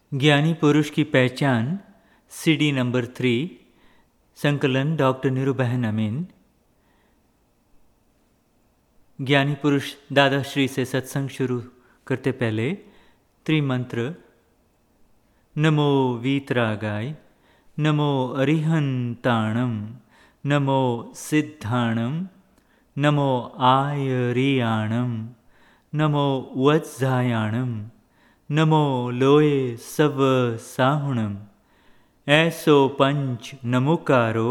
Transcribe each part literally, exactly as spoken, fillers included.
ज्ञानी पुरुष की पहचान, सीडी नंबर थ्री, संकलन डॉक्टर नीरूबहन अमीन। ज्ञानी पुरुष दादा श्री से सत्संग शुरू करते पहले त्रिमंत्र। नमो वीतरागाय, नमो अरिहंताणम, नमो सिद्धाणम, नमो आयरियाणम, नमो वज्जायाणम, नमो लोये सव साहुणम। ऐसो पंच नमुकारो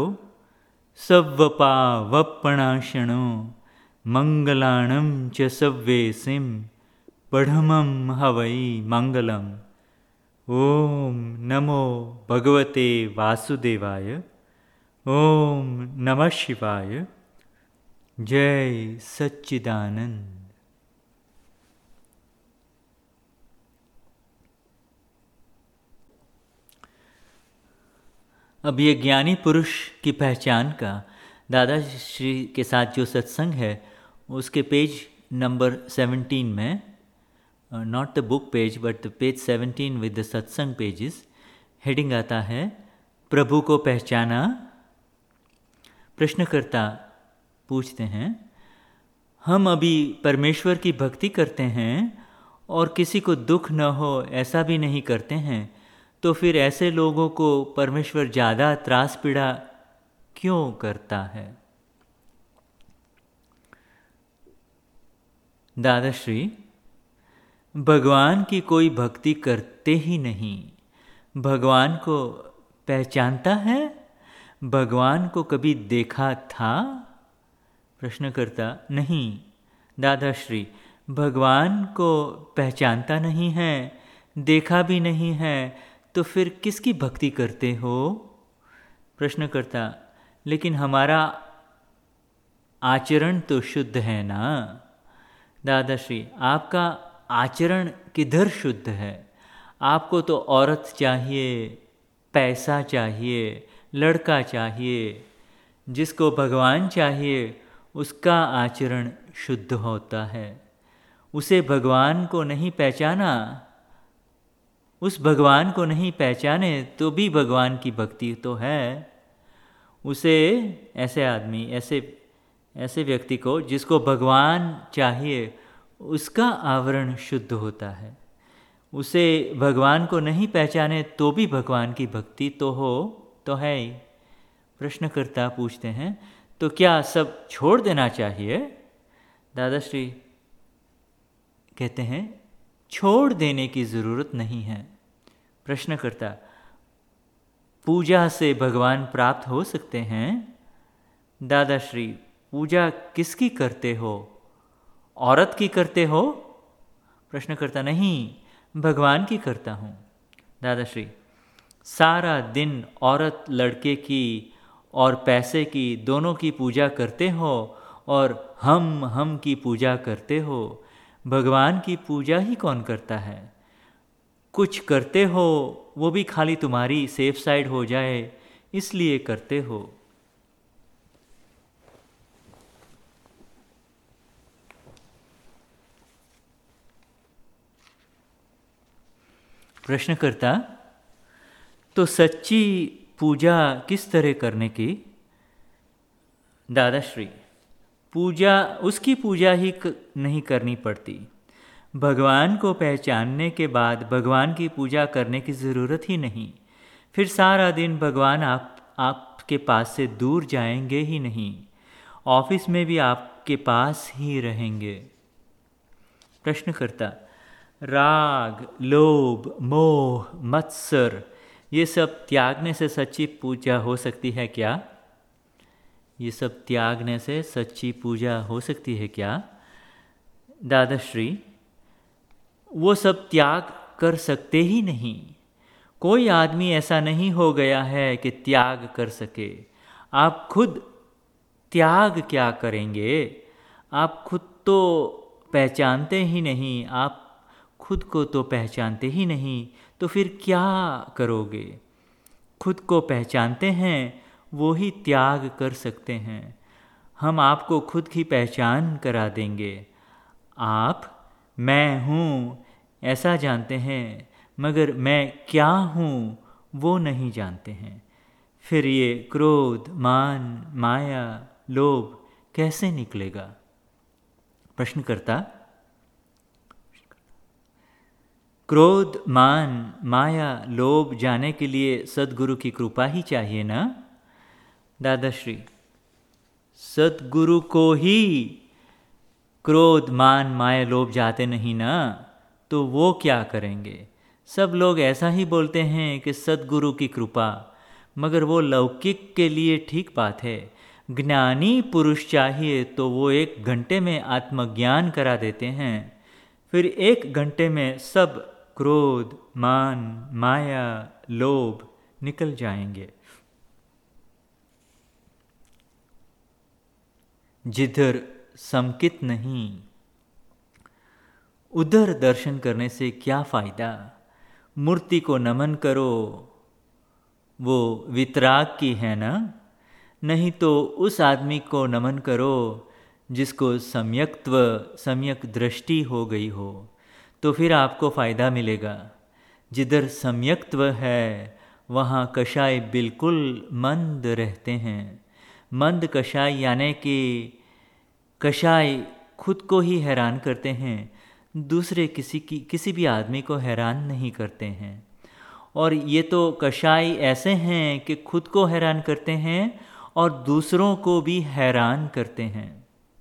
सव्वपावपणाशनो, मंगलाणं च सव्वेसिं पढ़मं हवै मंगलम्। ओम नमो भगवते वासुदेवाय। ओम नमः शिवाय। जय सच्चिदानंद। अब ये ज्ञानी पुरुष की पहचान का दादा श्री के साथ जो सत्संग है उसके पेज नंबर सेवनटीन में, not the book page but the page seventeen with the satsang pages, heading आता है प्रभु को पहचाना। प्रश्नकर्ता पूछते हैं, हम अभी परमेश्वर की भक्ति करते हैं और किसी को दुख न हो ऐसा भी नहीं करते हैं, तो फिर ऐसे लोगों को परमेश्वर ज़्यादा त्रास पीड़ा क्यों करता है? दादाश्री, भगवान की कोई भक्ति करते ही नहीं। भगवान को पहचानता है? भगवान को कभी देखा था? प्रश्नकर्ता, नहीं दादाश्री, भगवान को पहचानता नहीं है, देखा भी नहीं है, तो फिर किसकी भक्ति करते हो? प्रश्नकर्ता, लेकिन हमारा आचरण तो शुद्ध है ना? दादाश्री, आपका आचरण किधर शुद्ध है? आपको तो औरत चाहिए, पैसा चाहिए, लड़का चाहिए। जिसको भगवान चाहिए उसका आचरण शुद्ध होता है। उसे भगवान को नहीं पहचाना, उस भगवान को नहीं पहचाने तो भी भगवान की भक्ति तो है। उसे ऐसे आदमी, ऐसे ऐसे व्यक्ति को जिसको भगवान चाहिए उसका आवरण शुद्ध होता है। उसे भगवान को नहीं पहचाने तो भी भगवान की भक्ति तो हो तो है ही। प्रश्नकर्ता पूछते हैं, तो क्या सब छोड़ देना चाहिए? दादाश्री कहते हैं, छोड़ देने की ज़रूरत नहीं है। प्रश्नकर्ता, पूजा से भगवान प्राप्त हो सकते हैं? दादाश्री, पूजा किसकी करते हो? औरत की करते हो? प्रश्नकर्ता, नहीं, भगवान की करता हूँ। दादाश्री, सारा दिन औरत लड़के की और पैसे की दोनों की पूजा करते हो और हम हम की पूजा करते हो। भगवान की पूजा ही कौन करता है? कुछ करते हो वो भी खाली तुम्हारी सेफ साइड हो जाए इसलिए करते हो। प्रश्नकर्ता, तो सच्ची पूजा किस तरह करने की? दादाश्री, पूजा उसकी पूजा ही नहीं करनी पड़ती। भगवान को पहचानने के बाद भगवान की पूजा करने की ज़रूरत ही नहीं। फिर सारा दिन भगवान आप आपके पास से दूर जाएंगे ही नहीं, ऑफिस में भी आपके पास ही रहेंगे। प्रश्नकर्ता, राग, लोभ, मोह, मत्सर ये सब त्यागने से सच्ची पूजा हो सकती है क्या? ये सब त्यागने से सच्ची पूजा हो सकती है क्या? दादाश्री, वो सब त्याग कर सकते ही नहीं। कोई आदमी ऐसा नहीं हो गया है कि त्याग कर सके। आप खुद त्याग क्या करेंगे? आप खुद तो पहचानते ही नहीं, आप खुद को तो पहचानते ही नहीं, तो फिर क्या करोगे? खुद को पहचानते हैं वो ही त्याग कर सकते हैं। हम आपको खुद की पहचान करा देंगे। आप मैं हूँ ऐसा जानते हैं, मगर मैं क्या हूँ वो नहीं जानते हैं। फिर ये क्रोध, मान, माया, लोभ कैसे निकलेगा? प्रश्नकर्ता, क्रोध, मान, माया, लोभ जाने के लिए सद्गुरु की कृपा ही चाहिए ना? दादाश्री, सद्गुरु को ही क्रोध, मान, माया, लोभ जाते नहीं ना, तो वो क्या करेंगे? सब लोग ऐसा ही बोलते हैं कि सद्गुरु की कृपा, मगर वो लौकिक के लिए ठीक बात है। ज्ञानी पुरुष चाहिए तो वो एक घंटे में आत्मज्ञान करा देते हैं, फिर एक घंटे में सब क्रोध, मान, माया, लोभ निकल जाएंगे। जिधर संकित नहीं, उधर दर्शन करने से क्या फायदा? मूर्ति को नमन करो, वो वितराग की है ना? नहीं तो उस आदमी को नमन करो जिसको सम्यक्त्व, सम्यक दृष्टि हो गई हो, तो फिर आपको फ़ायदा मिलेगा। जिधर सम्यक्त्व है वहाँ कषाय बिल्कुल मंद रहते हैं। मंद कषाय यानी कि कषाय खुद को ही हैरान करते हैं, दूसरे किसी की किसी भी आदमी को हैरान नहीं करते हैं। और ये तो कषाय ऐसे हैं कि खुद को हैरान करते हैं और दूसरों को भी हैरान करते हैं।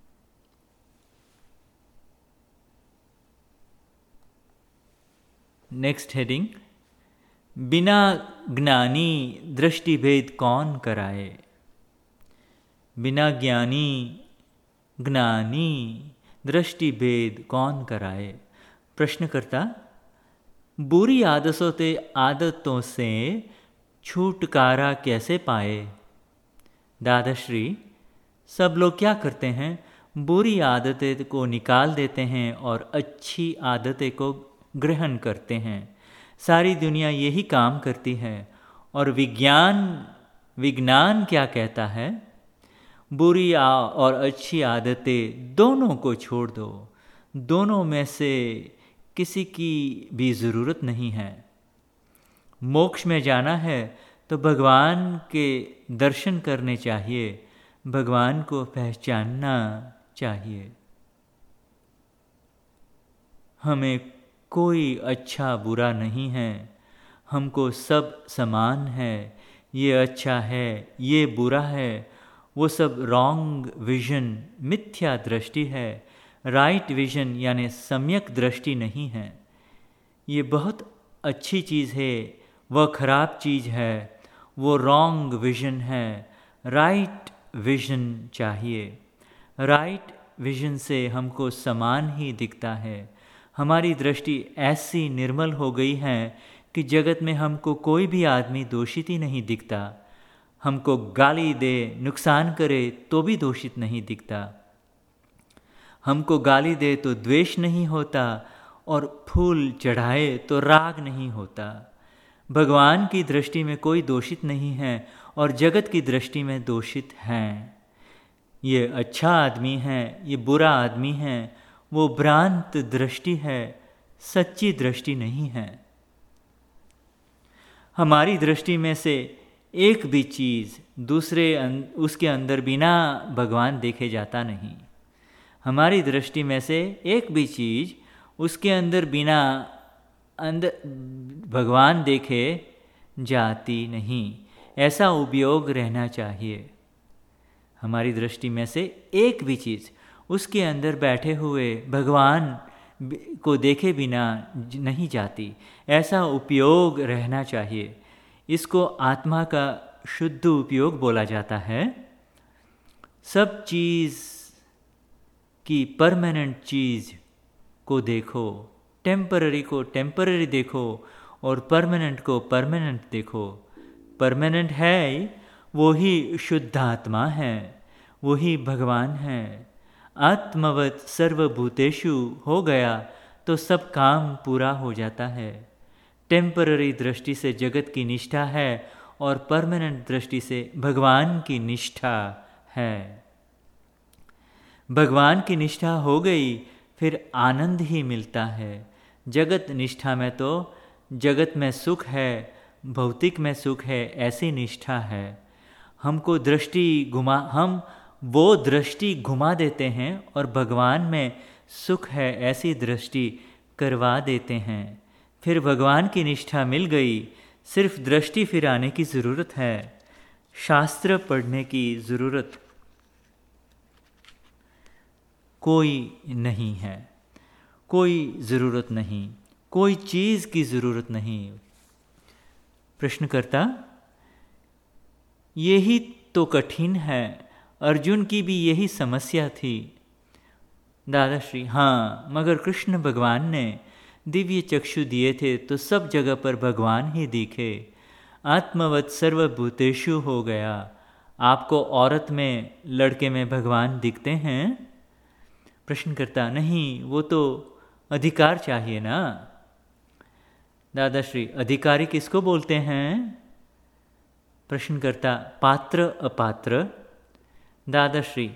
नेक्स्ट हेडिंग, बिना ज्ञानी दृष्टि भेद कौन कराए? बिना ज्ञानी ज्ञानी दृष्टि भेद कौन कराए? प्रश्नकर्ता, बुरी आदतों से आदतों से छुटकारा कैसे पाए? दादाश्री, सब लोग क्या करते हैं, बुरी आदतें को निकाल देते हैं और अच्छी आदतें को ग्रहण करते हैं। सारी दुनिया यही काम करती है। और विज्ञान विज्ञान क्या कहता है? बुरी और अच्छी आदतें दोनों को छोड़ दो, दोनों में से किसी की भी ज़रूरत नहीं है। मोक्ष में जाना है तो भगवान के दर्शन करने चाहिए, भगवान को पहचानना चाहिए। हमें कोई अच्छा बुरा नहीं है, हमको सब समान है। ये अच्छा है, ये बुरा है, वो सब रॉन्ग विजन, मिथ्या दृष्टि है। राइट विजन यानी सम्यक दृष्टि नहीं है। ये बहुत अच्छी चीज़ है, वह खराब चीज़ है, वो रॉन्ग विजन है। राइट विजन चाहिए। राइट विजन से हमको समान ही दिखता है। हमारी दृष्टि ऐसी निर्मल हो गई है कि जगत में हमको कोई भी आदमी दोषित ही नहीं दिखता। हमको गाली दे, नुकसान करे तो भी दोषित नहीं दिखता। हमको गाली दे तो द्वेष नहीं होता, और फूल चढ़ाए तो राग नहीं होता। भगवान की दृष्टि में कोई दोषित नहीं है और जगत की दृष्टि में दोषित हैं। ये अच्छा आदमी है, ये बुरा आदमी है, वो भ्रांत दृष्टि है, सच्ची दृष्टि नहीं है। हमारी दृष्टि में से एक भी चीज़ दूसरे अं, उसके अंदर बिना भगवान देखे जाता नहीं। हमारी दृष्टि में से एक भी चीज़ उसके अंदर बिना अंदर भगवान देखे जाती नहीं। ऐसा उपयोग रहना चाहिए। हमारी दृष्टि में से एक भी चीज़ उसके अंदर बैठे हुए भगवान को देखे बिना नहीं जाती। ऐसा उपयोग रहना चाहिए। इसको आत्मा का शुद्ध उपयोग बोला जाता है। सब चीज़ की परमानेंट चीज़ को देखो, टेम्पररी को टेम्पररी देखो और परमानेंट को परमानेंट देखो। परमानेंट है वो ही शुद्ध आत्मा है, वही भगवान है। आत्मवत सर्वभूतेषु हो गया तो सब काम पूरा हो जाता है। टेम्पररी दृष्टि से जगत की निष्ठा है और परमानेंट दृष्टि से भगवान की निष्ठा है। भगवान की निष्ठा हो गई फिर आनंद ही मिलता है। जगत निष्ठा में तो जगत में सुख है, भौतिक में सुख है, ऐसी निष्ठा है। हमको दृष्टि घुमा हम वो दृष्टि घुमा देते हैं और भगवान में सुख है ऐसी दृष्टि करवा देते हैं। फिर भगवान की निष्ठा मिल गई, सिर्फ दृष्टि फिराने की ज़रूरत है, शास्त्र पढ़ने की ज़रूरत कोई नहीं है, कोई ज़रूरत नहीं, कोई चीज़ की ज़रूरत नहीं। प्रश्नकर्ता, यही तो कठिन है, अर्जुन की भी यही समस्या थी। दादाश्री, हाँ, मगर कृष्ण भगवान ने दिव्य चक्षु दिए थे तो सब जगह पर भगवान ही दिखे, आत्मवत् सर्वभूतेषु हो गया। आपको औरत में, लड़के में भगवान दिखते हैं? प्रश्नकर्ता, नहीं, वो तो अधिकार चाहिए ना। दादाश्री, अधिकारी किसको बोलते हैं? प्रश्नकर्ता, पात्र अपात्र। दादाश्री,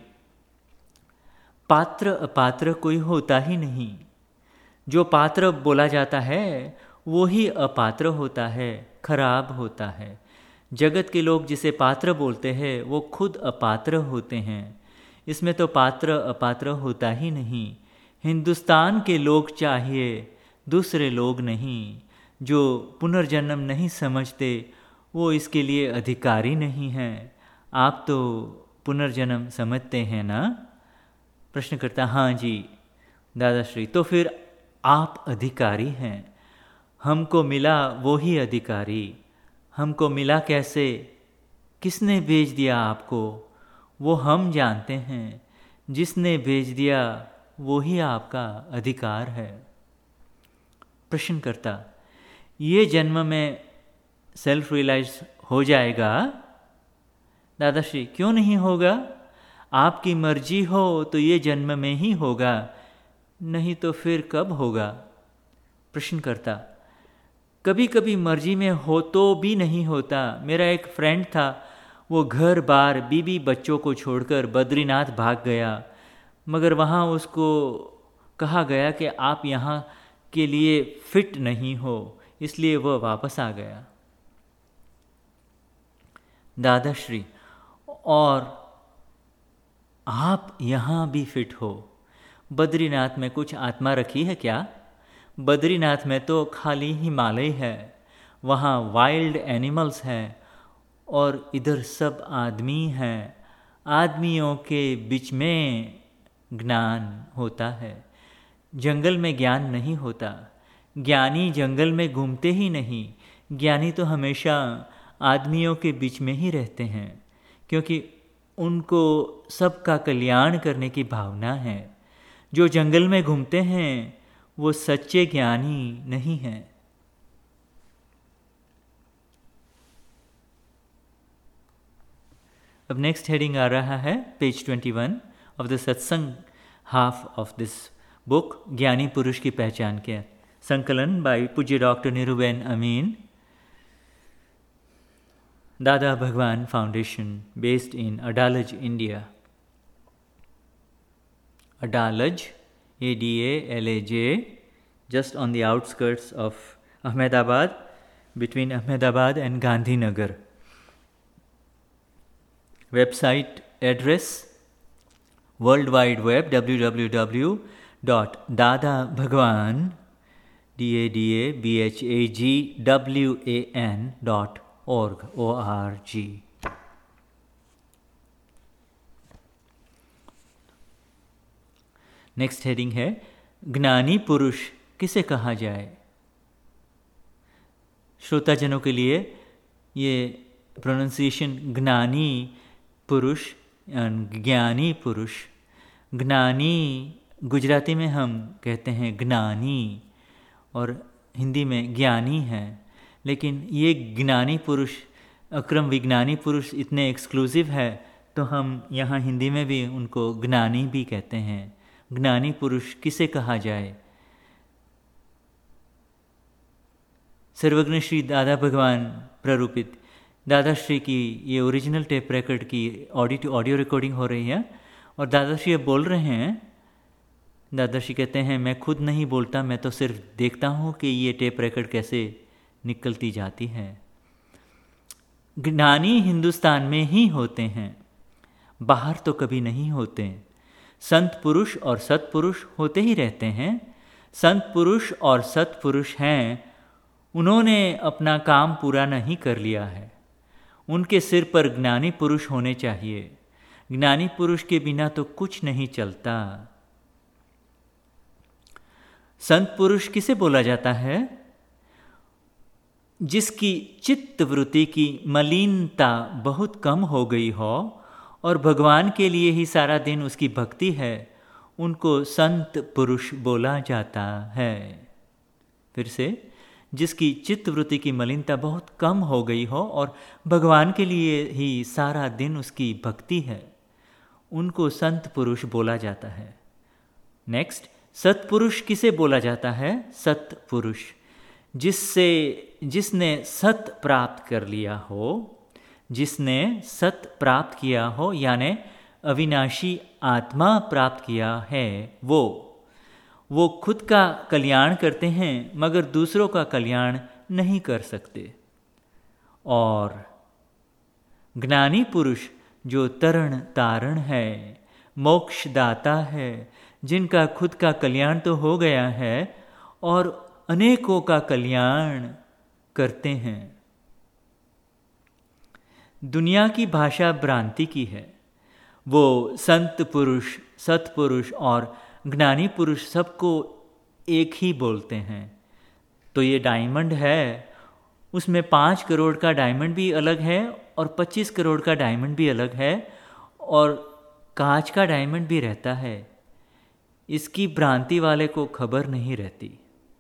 पात्र अपात्र कोई होता ही नहीं, जो पात्र बोला जाता है वो ही अपात्र होता है, खराब होता है। जगत के लोग जिसे पात्र बोलते हैं वो खुद अपात्र होते हैं, इसमें तो पात्र अपात्र होता ही नहीं। हिंदुस्तान के लोग चाहिए, दूसरे लोग नहीं। जो पुनर्जन्म नहीं समझते वो इसके लिए अधिकारी नहीं हैं। आप तो पुनर्जन्म समझते हैं ना? प्रश्नकर्ता, हाँ जी। दादाश्री, तो फिर आप अधिकारी हैं, हमको मिला वो ही अधिकारी। हमको मिला कैसे? किसने भेज दिया आपको? वो हम जानते हैं, जिसने भेज दिया वो ही आपका अधिकार है। प्रश्नकर्ता, ये जन्म में सेल्फ रियलाइज हो जाएगा? दादाश्री, क्यों नहीं होगा? आपकी मर्जी हो तो ये जन्म में ही होगा, नहीं तो फिर कब होगा? प्रश्नकर्ता, कभी कभी मर्जी में हो तो भी नहीं होता। मेरा एक फ्रेंड था, वो घर बार बीबी बच्चों को छोड़कर बद्रीनाथ भाग गया, मगर वहाँ उसको कहा गया कि आप यहाँ के लिए फिट नहीं हो, इसलिए वह वापस आ गया। दादाश्री, और आप यहाँ भी फिट हो? बद्रीनाथ में कुछ आत्मा रखी है क्या? बद्रीनाथ में तो खाली हिमालय है, वहाँ वाइल्ड एनिमल्स हैं और इधर सब आदमी हैं। आदमियों के बीच में ज्ञान होता है, जंगल में ज्ञान नहीं होता। ज्ञानी जंगल में घूमते ही नहीं, ज्ञानी तो हमेशा आदमियों के बीच में ही रहते हैं, क्योंकि उनको सबका कल्याण करने की भावना है। जो जंगल में घूमते हैं वो सच्चे ज्ञानी नहीं हैं। अब नेक्स्ट हेडिंग आ रहा है page twenty one of the satsang half of this book, ज्ञानी पुरुष की पहचान के संकलन बाय पूज्य doctor निरुबेन Amin, Dada Bhagwan foundation, based in Adalaj, India. Adalaj, A D A L A J, just on the outskirts of Ahmedabad, between Ahmedabad and Gandhinagar. Website address, World Wide Web, w w w dot dada bhagwan, D A D A B H A G W A N dot org, O R G. Next heading है ज्ञानी पुरुष किसे कहा जाए। श्रोताजनों के लिए ये pronunciation ज्ञानी पुरुष, ज्ञानी पुरुष। ज्ञानी गुजराती में हम कहते हैं ज्ञानी और हिंदी में ज्ञानी है, लेकिन ये ज्ञानी पुरुष, अक्रम विज्ञानी पुरुष इतने एक्सक्लूसिव है तो हम यहाँ हिंदी में भी उनको ज्ञानी भी कहते हैं। ज्ञानी पुरुष किसे कहा जाए? सर्वज्ञ श्री दादा भगवान प्ररूपित दादाश्री की ये ओरिजिनल टेप रिकॉर्ड की ऑडियो ऑडियो रिकॉर्डिंग हो रही है और दादाश्री अब बोल रहे हैं। दादाश्री कहते हैं मैं खुद नहीं बोलता, मैं तो सिर्फ देखता हूँ कि ये टेप रिकॉर्ड कैसे निकलती जाती है। ज्ञानी हिंदुस्तान में ही होते हैं, बाहर तो कभी नहीं होते। संत पुरुष और सत्पुरुष होते ही रहते हैं। संत पुरुष और सत्पुरुष हैं, उन्होंने अपना काम पूरा नहीं कर लिया है। उनके सिर पर ज्ञानी पुरुष होने चाहिए। ज्ञानी पुरुष के बिना तो कुछ नहीं चलता। संत पुरुष किसे बोला जाता है? जिसकी चित्त वृत्ति की मलिनता बहुत कम हो गई हो और भगवान के लिए ही सारा दिन उसकी भक्ति है, उनको संत पुरुष बोला जाता है। फिर से, जिसकी चित्त वृत्ति की मलिनता बहुत कम हो गई हो और भगवान के लिए ही सारा दिन उसकी भक्ति है, उनको संत पुरुष बोला जाता है। नेक्स्ट, सत्पुरुष किसे बोला जाता है? सत्पुरुष जिससे जिसने सत प्राप्त कर लिया हो, जिसने सत प्राप्त किया हो, यानी अविनाशी आत्मा प्राप्त किया है, वो वो खुद का कल्याण करते हैं मगर दूसरों का कल्याण नहीं कर सकते। और ज्ञानी पुरुष जो तरण तारण है, मोक्षदाता है, जिनका खुद का कल्याण तो हो गया है और अनेकों का कल्याण करते हैं। दुनिया की भाषा भ्रांति की है। वो संत पुरुष, सत्पुरुष और ज्ञानी पुरुष सबको एक ही बोलते हैं। तो ये डायमंड है, उसमें पाँच करोड़ का डायमंड भी अलग है और पच्चीस करोड़ का डायमंड भी अलग है और कांच का डायमंड भी रहता है। इसकी भ्रांति वाले को खबर नहीं रहती।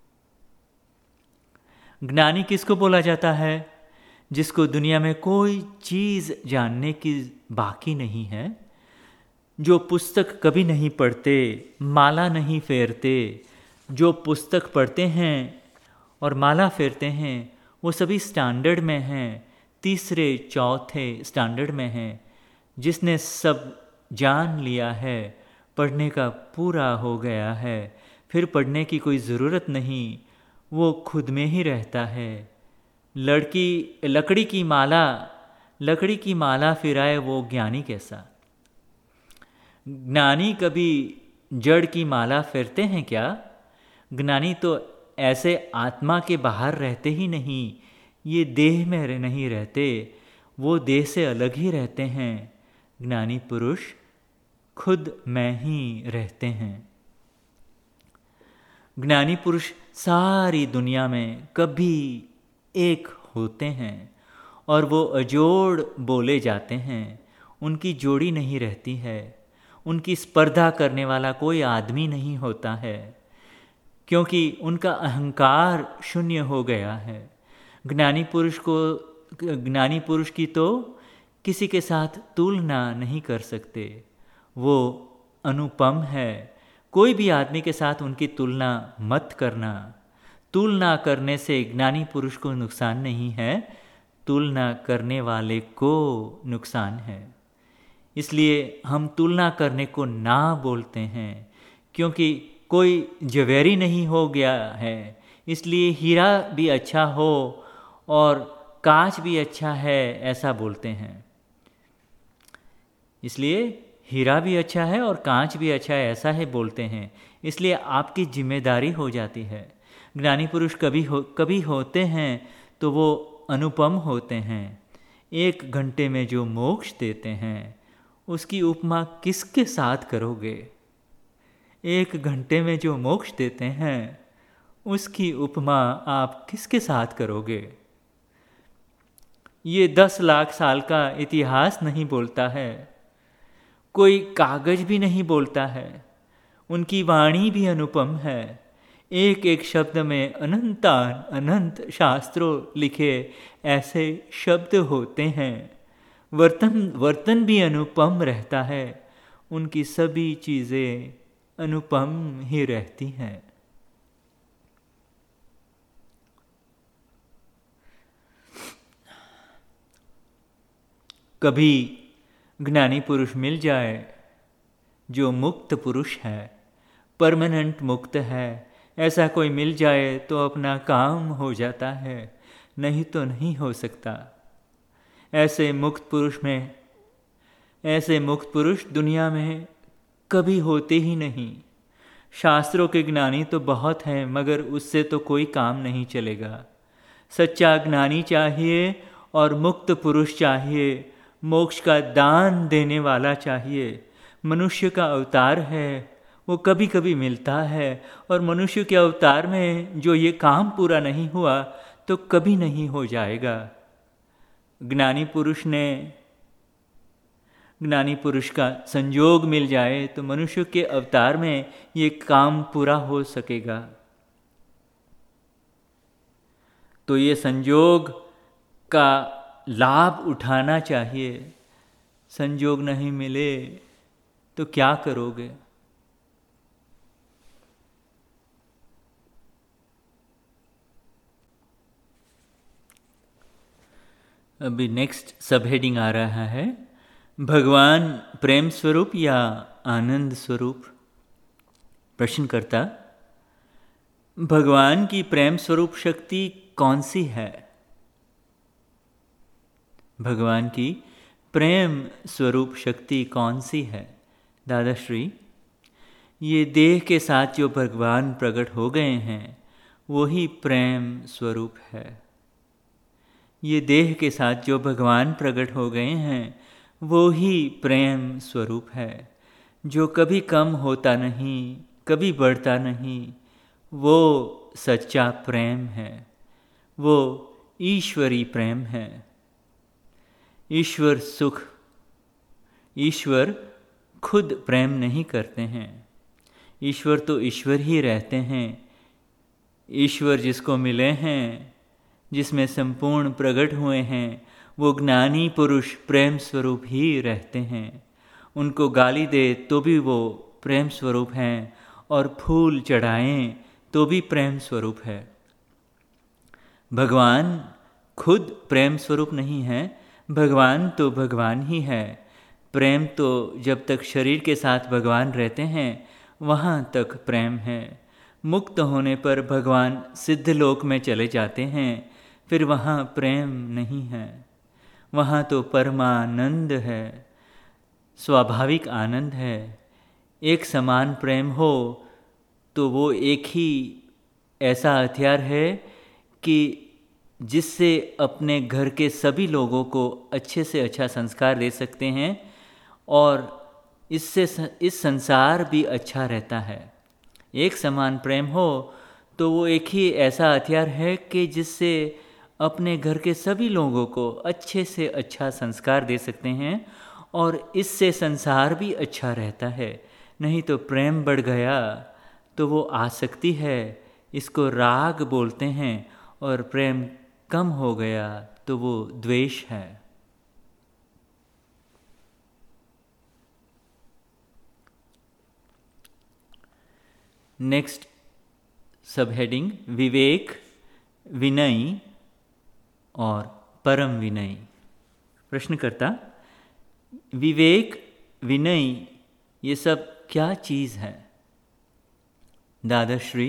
ज्ञानी किसको बोला जाता है? जिसको दुनिया में कोई चीज़ जानने की बाकी नहीं है, जो पुस्तक कभी नहीं पढ़ते, माला नहीं फेरते। जो पुस्तक पढ़ते हैं और माला फेरते हैं वो सभी स्टैंडर्ड में हैं, तीसरे चौथे स्टैंडर्ड में हैं। जिसने सब जान लिया है, पढ़ने का पूरा हो गया है, फिर पढ़ने की कोई ज़रूरत नहीं, वो खुद में ही रहता है। लड़की लकड़ी की माला लकड़ी की माला फिराए वो ज्ञानी कैसा? ज्ञानी कभी जड़ की माला फेरते हैं क्या? ज्ञानी तो ऐसे आत्मा के बाहर रहते ही नहीं, ये देह में नहीं रहते, वो देह से अलग ही रहते हैं। ज्ञानी पुरुष खुद में ही रहते हैं। ज्ञानी पुरुष सारी दुनिया में कभी एक होते हैं और वो अजोड़ बोले जाते हैं। उनकी जोड़ी नहीं रहती है, उनकी स्पर्धा करने वाला कोई आदमी नहीं होता है, क्योंकि उनका अहंकार शून्य हो गया है। ज्ञानी पुरुष को ज्ञानी पुरुष की तो किसी के साथ तुलना नहीं कर सकते, वो अनुपम है। कोई भी आदमी के साथ उनकी तुलना मत करना। तुलना करने से ज्ञानी पुरुष को नुकसान नहीं है, तुलना करने वाले को नुकसान है। इसलिए हम तुलना करने को ना बोलते हैं, क्योंकि कोई जवेरी नहीं हो गया है, इसलिए हीरा भी अच्छा हो और कांच भी अच्छा है ऐसा बोलते हैं। इसलिए हीरा भी अच्छा है और कांच भी अच्छा है ऐसा है बोलते हैं। इसलिए आपकी जिम्मेदारी हो जाती है। ज्ञानी पुरुष कभी हो कभी होते हैं तो वो अनुपम होते हैं। एक घंटे में जो मोक्ष देते हैं उसकी उपमा किसके साथ करोगे? एक घंटे में जो मोक्ष देते हैं उसकी उपमा आप किसके साथ करोगे? ये दस लाख साल का इतिहास नहीं बोलता है, कोई कागज भी नहीं बोलता है। उनकी वाणी भी अनुपम है। एक एक शब्द में अनंतान अनंत शास्त्रों लिखे ऐसे शब्द होते हैं। वर्तन वर्तन भी अनुपम रहता है। उनकी सभी चीज़ें अनुपम ही रहती हैं। कभी ज्ञानी पुरुष मिल जाए जो मुक्त पुरुष है, परमानेंट मुक्त है, ऐसा कोई मिल जाए तो अपना काम हो जाता है। नहीं तो नहीं हो सकता। ऐसे मुक्त पुरुष में ऐसे मुक्त पुरुष दुनिया में कभी होते ही नहीं। शास्त्रों के ज्ञानी तो बहुत हैं, मगर उससे तो कोई काम नहीं चलेगा। सच्चा ज्ञानी चाहिए और मुक्त पुरुष चाहिए, मोक्ष का दान देने वाला चाहिए। मनुष्य का अवतार है, वो कभी कभी मिलता है, और मनुष्य के अवतार में जो ये काम पूरा नहीं हुआ तो कभी नहीं हो जाएगा। ज्ञानी पुरुष ने ज्ञानी पुरुष का संयोग मिल जाए तो मनुष्य के अवतार में ये काम पूरा हो सकेगा। तो ये संयोग का लाभ उठाना चाहिए। संयोग नहीं मिले तो क्या करोगे? अभी नेक्स्ट सब हेडिंग आ रहा है, भगवान प्रेम स्वरूप या आनंद स्वरूप। प्रश्नकर्ता, भगवान की प्रेम स्वरूप शक्ति कौन सी है? भगवान की प्रेम स्वरूप शक्ति कौन सी है? दादाश्री, ये देह के साथ जो भगवान प्रकट हो गए हैं वही प्रेम स्वरूप है। ये देह के साथ जो भगवान प्रकट हो गए हैं वो ही प्रेम स्वरूप है, जो कभी कम होता नहीं, कभी बढ़ता नहीं। वो सच्चा प्रेम है, वो ईश्वरी प्रेम है। ईश्वर सुख ईश्वर खुद प्रेम नहीं करते हैं। ईश्वर तो ईश्वर ही रहते हैं। ईश्वर जिसको मिले हैं, जिसमें संपूर्ण प्रकट हुए हैं, वो ज्ञानी पुरुष प्रेम स्वरूप ही रहते हैं। उनको गाली दे तो भी वो प्रेम स्वरूप हैं, और फूल चढ़ाएं तो भी प्रेम स्वरूप है। भगवान खुद प्रेम स्वरूप नहीं है, भगवान तो भगवान ही है। प्रेम तो जब तक शरीर के साथ भगवान रहते हैं वहाँ तक प्रेम है। मुक्त होने पर भगवान सिद्ध लोक में चले जाते हैं, फिर वहाँ प्रेम नहीं है। वहाँ तो परमानंद है, स्वाभाविक आनंद है। एक समान प्रेम हो तो वो एक ही ऐसा हथियार है कि जिससे अपने घर के सभी लोगों को अच्छे से अच्छा संस्कार दे सकते हैं, और इससे इस संसार भी अच्छा रहता है। एक समान प्रेम हो तो वो एक ही ऐसा हथियार है कि जिससे अपने घर के सभी लोगों को अच्छे से अच्छा संस्कार दे सकते हैं, और इससे संसार भी अच्छा रहता है। नहीं तो प्रेम बढ़ गया तो वो आसक्ति है, इसको राग बोलते हैं, और प्रेम कम हो गया तो वो द्वेष है। नेक्स्ट सब हेडिंग, विवेक, विनय और परम विनय। प्रश्नकर्ता, विवेक, विनय ये सब क्या चीज़ है? दादाश्री,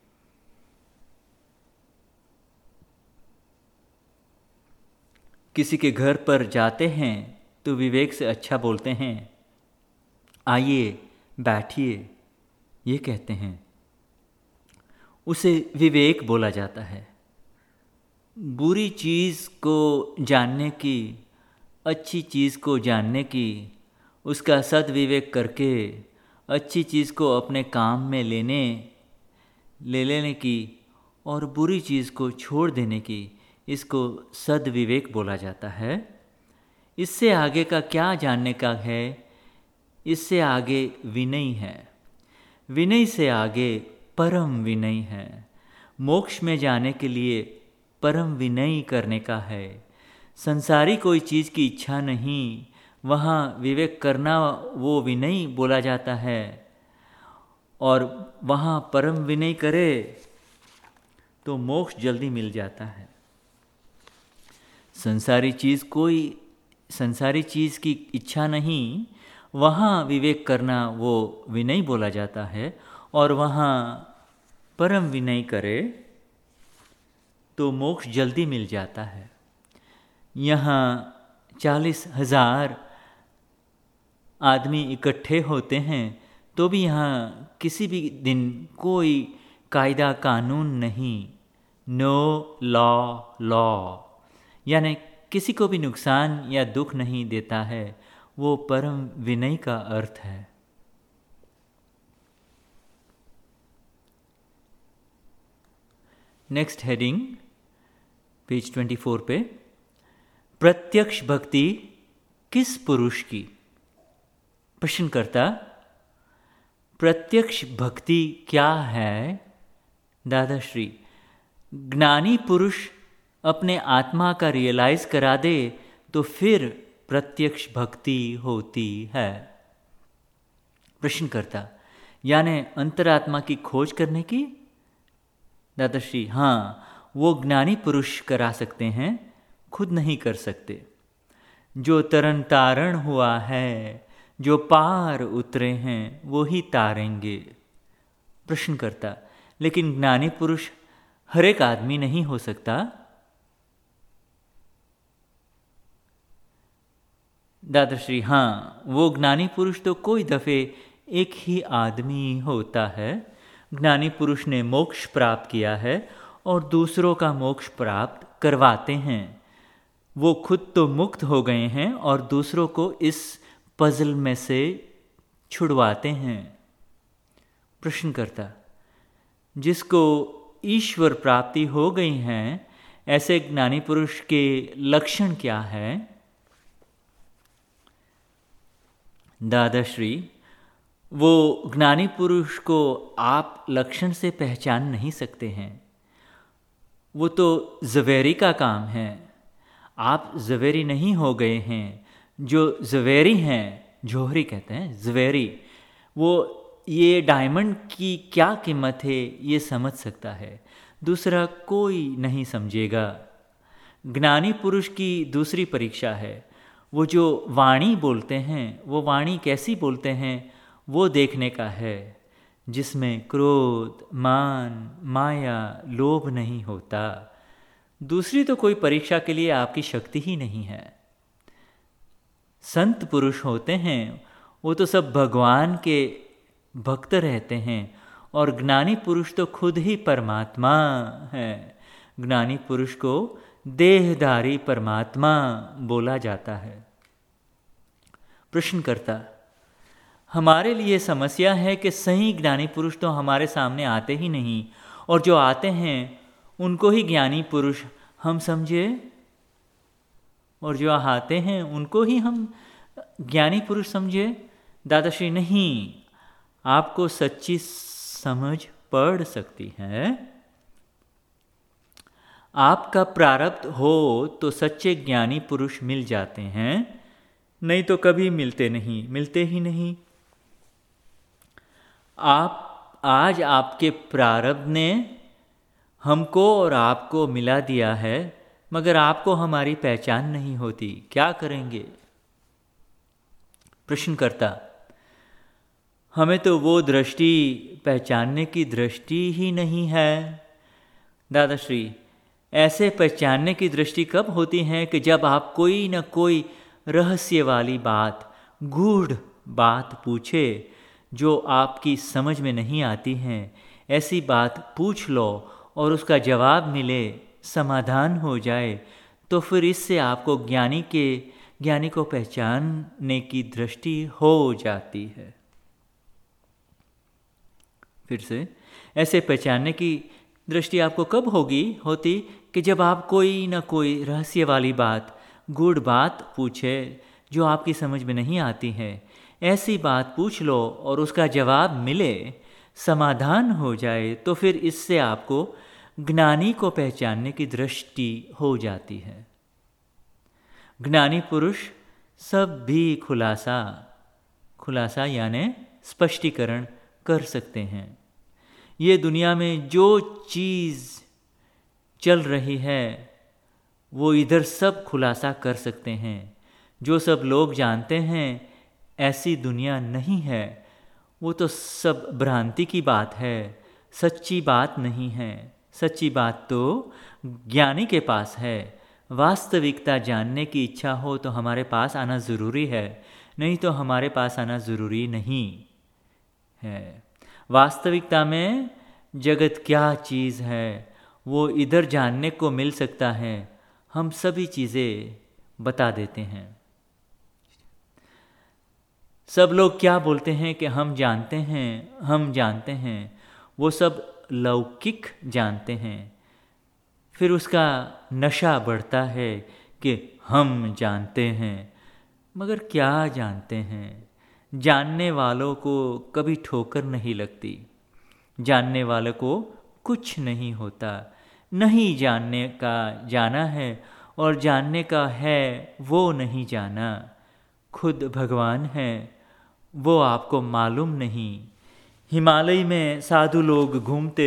किसी के घर पर जाते हैं तो विवेक से अच्छा बोलते हैं, आइए बैठिए, ये कहते हैं, उसे विवेक बोला जाता है। बुरी चीज़ को जानने की, अच्छी चीज़ को जानने की, उसका सद्विवेक करके अच्छी चीज़ को अपने काम में लेने ले लेने की, और बुरी चीज़ को छोड़ देने की, इसको सद्विवेक बोला जाता है। इससे आगे का क्या जानने का है? इससे आगे विनय है। विनय से आगे परम विनय है। मोक्ष में जाने के लिए परम विनय करने का है। संसारी कोई चीज़ की इच्छा नहीं, वहाँ विवेक करना वो विनय बोला जाता है। और वहाँ परम विनय करे तो मोक्ष जल्दी मिल जाता है। संसारी चीज़ कोई संसारी चीज़ की इच्छा नहीं, वहाँ विवेक करना वो विनय बोला जाता है। और वहाँ परम विनय करे तो मोक्ष जल्दी मिल जाता है। यहाँ चालीस हजार आदमी इकट्ठे होते हैं तो भी यहाँ किसी भी दिन कोई कायदा कानून नहीं, नो लॉ लॉ, यानी किसी को भी नुकसान या दुख नहीं देता है। वो परम विनय का अर्थ है। नेक्स्ट हेडिंग पेज चौबीस पे, प्रत्यक्ष भक्ति किस पुरुष की? प्रश्नकर्ता, प्रत्यक्ष भक्ति क्या है? दादाश्री, ज्ञानी पुरुष अपने आत्मा का रियलाइज करा दे तो फिर प्रत्यक्ष भक्ति होती है। प्रश्नकर्ता, यानी अंतरात्मा की खोज करने की? दादाश्री, हाँ, वो ज्ञानी पुरुष करा सकते हैं, खुद नहीं कर सकते। जो तरन तारण हुआ है, जो पार उतरे हैं, वो ही तारेंगे। प्रश्नकर्ता, लेकिन ज्ञानी पुरुष हर एक आदमी नहीं हो सकता? दादाश्री, हाँ, वो ज्ञानी पुरुष तो कोई दफे एक ही आदमी होता है। ज्ञानी पुरुष ने मोक्ष प्राप्त किया है और दूसरों का मोक्ष प्राप्त करवाते हैं। वो खुद तो मुक्त हो गए हैं और दूसरों को इस पजल में से छुड़वाते हैं। प्रश्नकर्ता, जिसको ईश्वर प्राप्ति हो गई है, ऐसे ज्ञानी पुरुष के लक्षण क्या है? दादाश्री, वो ज्ञानी पुरुष को आप लक्षण से पहचान नहीं सकते हैं। वो तो ज़वेरी का काम है। आप ज़वेरी नहीं हो गए हैं। जो ज़वेरी हैं, जौहरी कहते हैं, ज़वेरी, वो ये डायमंड की क्या कीमत है ये समझ सकता है, दूसरा कोई नहीं समझेगा। ज्ञानी पुरुष की दूसरी परीक्षा है। वो जो वाणी बोलते हैं, वो वाणी कैसी बोलते हैं वो देखने का है, जिसमें क्रोध, मान, माया, लोभ नहीं होता। दूसरी तो कोई परीक्षा के लिए आपकी शक्ति ही नहीं है। संत पुरुष होते हैं, वो तो सब भगवान के भक्त रहते हैं, और ज्ञानी पुरुष तो खुद ही परमात्मा है। ज्ञानी पुरुष को देहधारी परमात्मा बोला जाता है। प्रश्नकर्ता, हमारे लिए समस्या है कि सही ज्ञानी पुरुष तो हमारे सामने आते ही नहीं, और जो आते हैं उनको ही ज्ञानी पुरुष हम समझे, और जो आते हैं उनको ही हम ज्ञानी पुरुष समझे। दादाश्री, नहीं, आपको सच्ची समझ पड़ सकती है। आपका प्रारब्ध हो तो सच्चे ज्ञानी पुरुष मिल जाते हैं, नहीं तो कभी मिलते नहीं, मिलते ही नहीं। आप आज आपके प्रारब्ध ने हमको और आपको मिला दिया है, मगर आपको हमारी पहचान नहीं होती, क्या करेंगे? प्रश्नकर्ता, हमें तो वो दृष्टि पहचानने की दृष्टि ही नहीं है। दादाश्री, ऐसे पहचानने की दृष्टि कब होती है कि जब आप कोई न कोई रहस्य वाली बात, गूढ़ बात पूछे जो आपकी समझ में नहीं आती हैं। ऐसी बात पूछ लो और उसका जवाब मिले, समाधान हो जाए, तो फिर इससे आपको ज्ञानी के ज्ञानी को पहचानने की दृष्टि हो जाती है। फिर से, ऐसे पहचानने की दृष्टि आपको कब होगी होती कि जब आप कोई न कोई रहस्य वाली बात, गूढ़ बात पूछे जो आपकी समझ में नहीं आती है। ऐसी बात पूछ लो और उसका जवाब मिले, समाधान हो जाए, तो फिर इससे आपको ज्ञानी को पहचानने की दृष्टि हो जाती है। ज्ञानी पुरुष सब भी खुलासा खुलासा यानी स्पष्टीकरण कर सकते हैं। ये दुनिया में जो चीज़ चल रही है वो इधर सब खुलासा कर सकते हैं। जो सब लोग जानते हैं ऐसी दुनिया नहीं है, वो तो सब भ्रांति की बात है, सच्ची बात नहीं है। सच्ची बात तो ज्ञानी के पास है। वास्तविकता जानने की इच्छा हो तो हमारे पास आना ज़रूरी है, नहीं तो हमारे पास आना ज़रूरी नहीं है। वास्तविकता में जगत क्या चीज़ है वो इधर जानने को मिल सकता है। हम सभी चीज़ें बता देते हैं। सब लोग क्या बोलते हैं कि हम जानते हैं, हम जानते हैं, वो सब लौकिक जानते हैं। फिर उसका नशा बढ़ता है कि हम जानते हैं, मगर क्या जानते हैं? जानने वालों को कभी ठोकर नहीं लगती, जानने वालों को कुछ नहीं होता। नहीं जानने का जाना है और जानने का है वो नहीं जाना। खुद भगवान है वो आपको मालूम नहीं। हिमालय में साधु लोग घूमते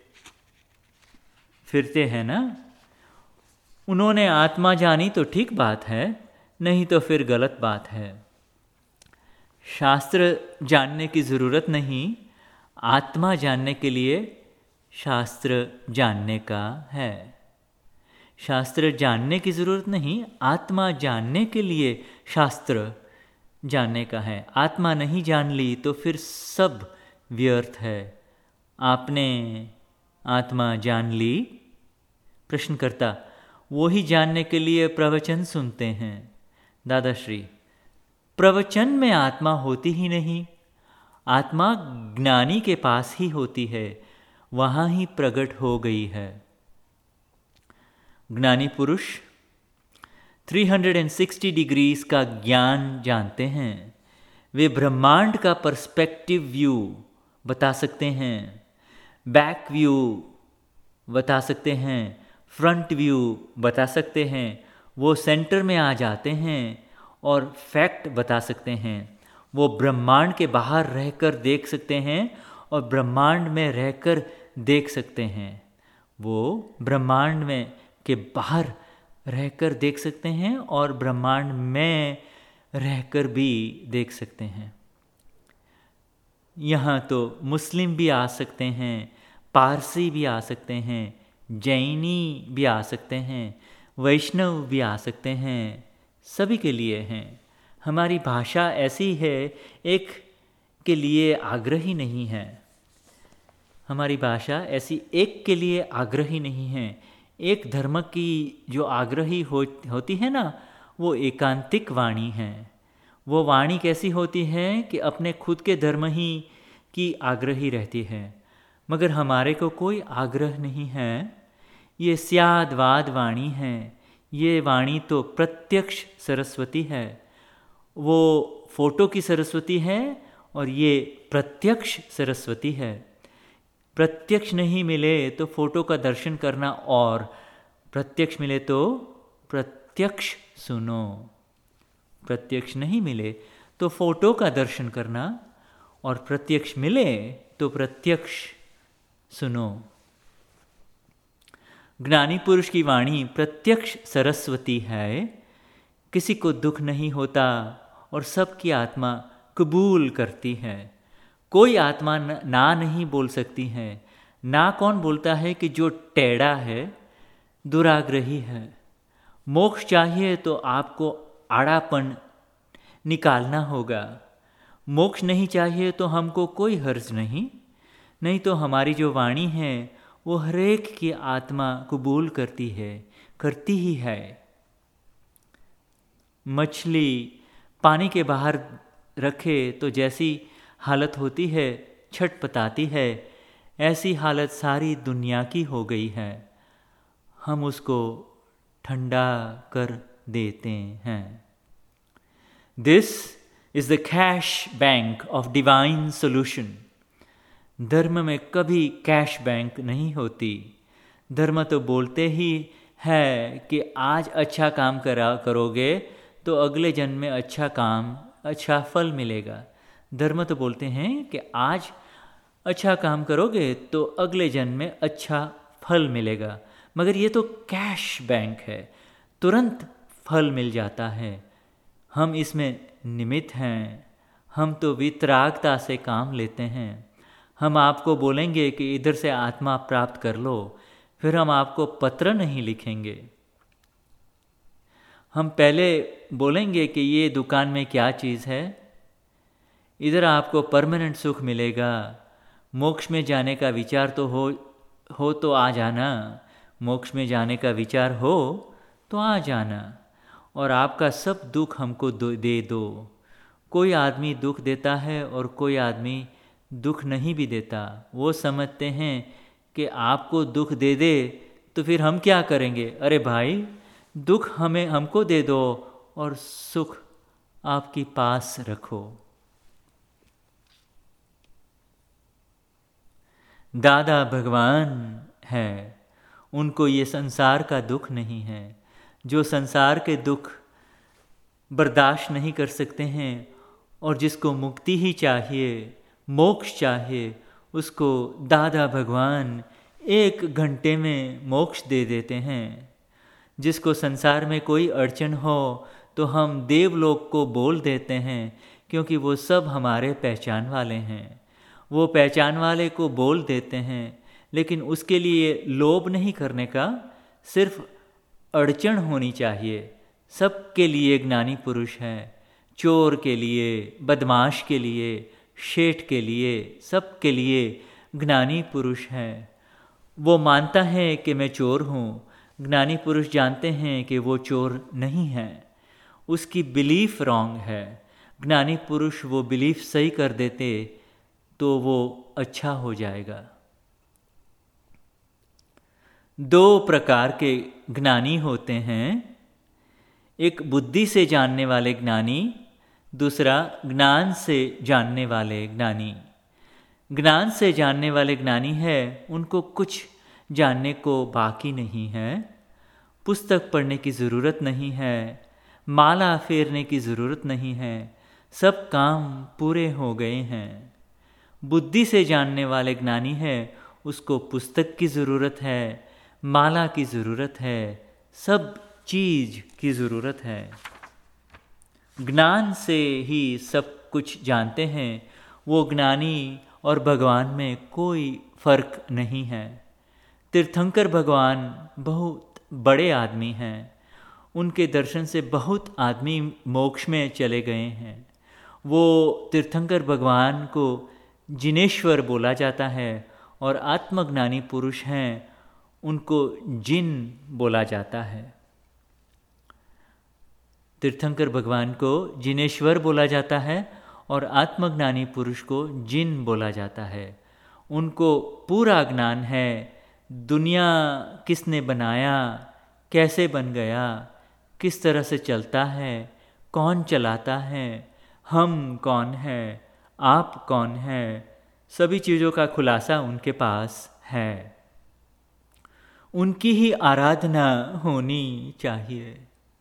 फिरते हैं ना, उन्होंने आत्मा जानी तो ठीक बात है, नहीं तो फिर गलत बात है। शास्त्र जानने की ज़रूरत नहीं, आत्मा जानने के लिए शास्त्र जानने का है। शास्त्र जानने की ज़रूरत नहीं, आत्मा जानने के लिए शास्त्र जानने का है। आत्मा नहीं जान ली तो फिर सब व्यर्थ है। आपने आत्मा जान ली? प्रश्नकर्ता, वो ही जानने के लिए प्रवचन सुनते हैं। दादाश्री, प्रवचन में आत्मा होती ही नहीं, आत्मा ज्ञानी के पास ही होती है, वहाँ ही प्रकट हो गई है। ज्ञानी पुरुष तीन सौ साठ डिग्रीज का ज्ञान जानते हैं। वे ब्रह्मांड का पर्सपेक्टिव व्यू बता सकते हैं, बैक व्यू बता सकते हैं, फ्रंट व्यू बता सकते हैं। वो सेंटर में आ जाते हैं और फैक्ट बता सकते हैं। वो ब्रह्मांड के बाहर रहकर देख सकते हैं और ब्रह्मांड में रहकर देख सकते हैं। वो ब्रह्मांड में के बाहर रहकर देख सकते हैं और ब्रह्मांड में रहकर भी देख सकते हैं। यहाँ तो मुस्लिम भी आ सकते हैं, पारसी भी आ सकते हैं, जैनी भी आ सकते हैं, वैष्णव भी आ सकते हैं, सभी के लिए हैं। हमारी भाषा ऐसी है, एक के लिए आग्रही नहीं है। हमारी भाषा ऐसी एक के लिए आग्रही नहीं है। एक धर्म की जो आग्रही हो, होती है ना, वो एकांतिक वाणी है। वो वाणी कैसी होती है कि अपने खुद के धर्म ही की आग्रही रहती है, मगर हमारे को कोई आग्रह नहीं है। ये स्यादवाद वाणी है। ये वाणी तो प्रत्यक्ष सरस्वती है। वो फोटो की सरस्वती है और ये प्रत्यक्ष सरस्वती है। प्रत्यक्ष नहीं मिले तो फोटो का दर्शन करना, और प्रत्यक्ष मिले तो प्रत्यक्ष सुनो। प्रत्यक्ष नहीं मिले तो फोटो का दर्शन करना, और प्रत्यक्ष मिले तो प्रत्यक्ष सुनो। ज्ञानी पुरुष की वाणी प्रत्यक्ष सरस्वती है। किसी को दुख नहीं होता और सबकी आत्मा कबूल करती है। कोई आत्मा ना नहीं बोल सकती है। ना कौन बोलता है कि जो टेढ़ा है, दुराग्रही है। मोक्ष चाहिए तो आपको आड़ापन निकालना होगा। मोक्ष नहीं चाहिए तो हमको कोई हर्ज नहीं। नहीं तो हमारी जो वाणी है वो हरेक की आत्मा कबूल करती है, करती ही है। मछली पानी के बाहर रखे तो जैसी हालत होती है, छटपटाती है, ऐसी हालत सारी दुनिया की हो गई है। हम उसको ठंडा कर देते हैं। This is the cash bank of divine solution. धर्म में कभी कैश बैंक नहीं होती। धर्म तो बोलते ही है कि आज अच्छा काम करा करोगे तो अगले जन्म में अच्छा काम, अच्छा फल मिलेगा। धर्म तो बोलते हैं कि आज अच्छा काम करोगे तो अगले जन्म में अच्छा फल मिलेगा। मगर ये तो कैश बैंक है, तुरंत फल मिल जाता है। हम इसमें निमित्त हैं। हम तो वितरागता से काम लेते हैं। हम आपको बोलेंगे कि इधर से आत्मा प्राप्त कर लो, फिर हम आपको पत्र नहीं लिखेंगे। हम पहले बोलेंगे कि ये दुकान में क्या चीज़ है, इधर आपको परमानेंट सुख मिलेगा, मोक्ष में जाने का विचार तो हो हो तो आ जाना, मोक्ष में जाने का विचार हो तो आ जाना, और आपका सब दुख हमको दे दो। कोई आदमी दुख देता है और कोई आदमी दुख नहीं भी देता। वो समझते हैं कि आपको दुख दे दे तो फिर हम क्या करेंगे। अरे भाई, दुख हमें हमको दे दो और सुख आपके पास रखो। दादा भगवान है, उनको ये संसार का दुख नहीं है। जो संसार के दुख बर्दाश्त नहीं कर सकते हैं और जिसको मुक्ति ही चाहिए, मोक्ष चाहिए, उसको दादा भगवान एक घंटे में मोक्ष दे देते हैं। जिसको संसार में कोई अड़चन हो तो हम देवलोक को बोल देते हैं, क्योंकि वो सब हमारे पहचान वाले हैं। वो पहचान वाले को बोल देते हैं, लेकिन उसके लिए लोभ नहीं करने का, सिर्फ अड़चन होनी चाहिए। सबके लिए ज्ञानी पुरुष है, चोर के लिए, बदमाश के लिए, शेठ के लिए, सबके लिए ज्ञानी पुरुष है। वो मानता है कि मैं चोर हूँ, ज्ञानी पुरुष जानते हैं कि वो चोर नहीं है, उसकी बिलीफ रॉन्ग है। ज्ञानी पुरुष वो बिलीफ सही कर देते तो वो अच्छा हो जाएगा। दो प्रकार के ज्ञानी होते हैं, एक बुद्धि से जानने वाले ज्ञानी, दूसरा ज्ञान से जानने वाले ज्ञानी। ज्ञान से जानने वाले ज्ञानी है, उनको कुछ जानने को बाकी नहीं है, पुस्तक पढ़ने की ज़रूरत नहीं है, माला फेरने की ज़रूरत नहीं है, सब काम पूरे हो गए हैं। बुद्धि से जानने वाले ज्ञानी है, उसको पुस्तक की ज़रूरत है, माला की ज़रूरत है, सब चीज़ की ज़रूरत है। ज्ञान से ही सब कुछ जानते हैं। वो ज्ञानी और भगवान में कोई फ़र्क नहीं है। तीर्थंकर भगवान बहुत बड़े आदमी हैं, उनके दर्शन से बहुत आदमी मोक्ष में चले गए हैं। वो तीर्थंकर भगवान को जिनेश्वर बोला जाता है, और आत्मज्ञानी पुरुष हैं, उनको जिन बोला जाता है। तीर्थंकर भगवान को जिनेश्वर बोला जाता है और आत्मज्ञानी पुरुष को जिन बोला जाता है। उनको पूरा ज्ञान है, दुनिया किसने बनाया, कैसे बन गया, किस तरह से चलता है, कौन चलाता है, हम कौन है, आप कौन है, सभी चीज़ों का खुलासा उनके पास है। उनकी ही आराधना होनी चाहिए।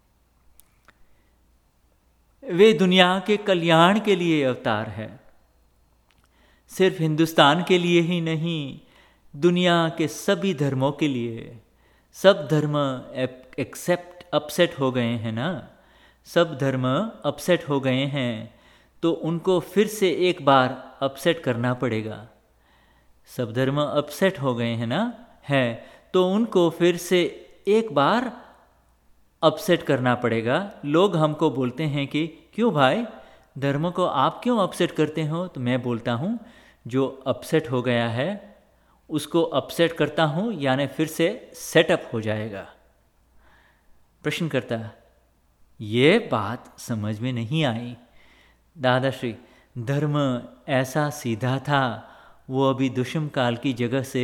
वे दुनिया के कल्याण के लिए अवतार है, सिर्फ हिंदुस्तान के लिए ही नहीं, दुनिया के सभी धर्मों के लिए। सब धर्म एक्सेप्ट अपसेट हो गए हैं ना, सब धर्म अपसेट हो गए हैं, तो उनको फिर से एक बार अपसेट करना पड़ेगा। सब धर्म अपसेट हो गए हैं ना, है तो उनको फिर से एक बार अपसेट करना पड़ेगा। लोग हमको बोलते हैं कि क्यों भाई, धर्म को आप क्यों अपसेट करते हो? तो मैं बोलता हूँ, जो अपसेट हो गया है उसको अपसेट करता हूँ, यानी फिर से सेटअप हो जाएगा। प्रश्न करता, ये बात समझ में नहीं आई दादाश्री, धर्म ऐसा सीधा था, वो अभी दुष्म काल की जगह से,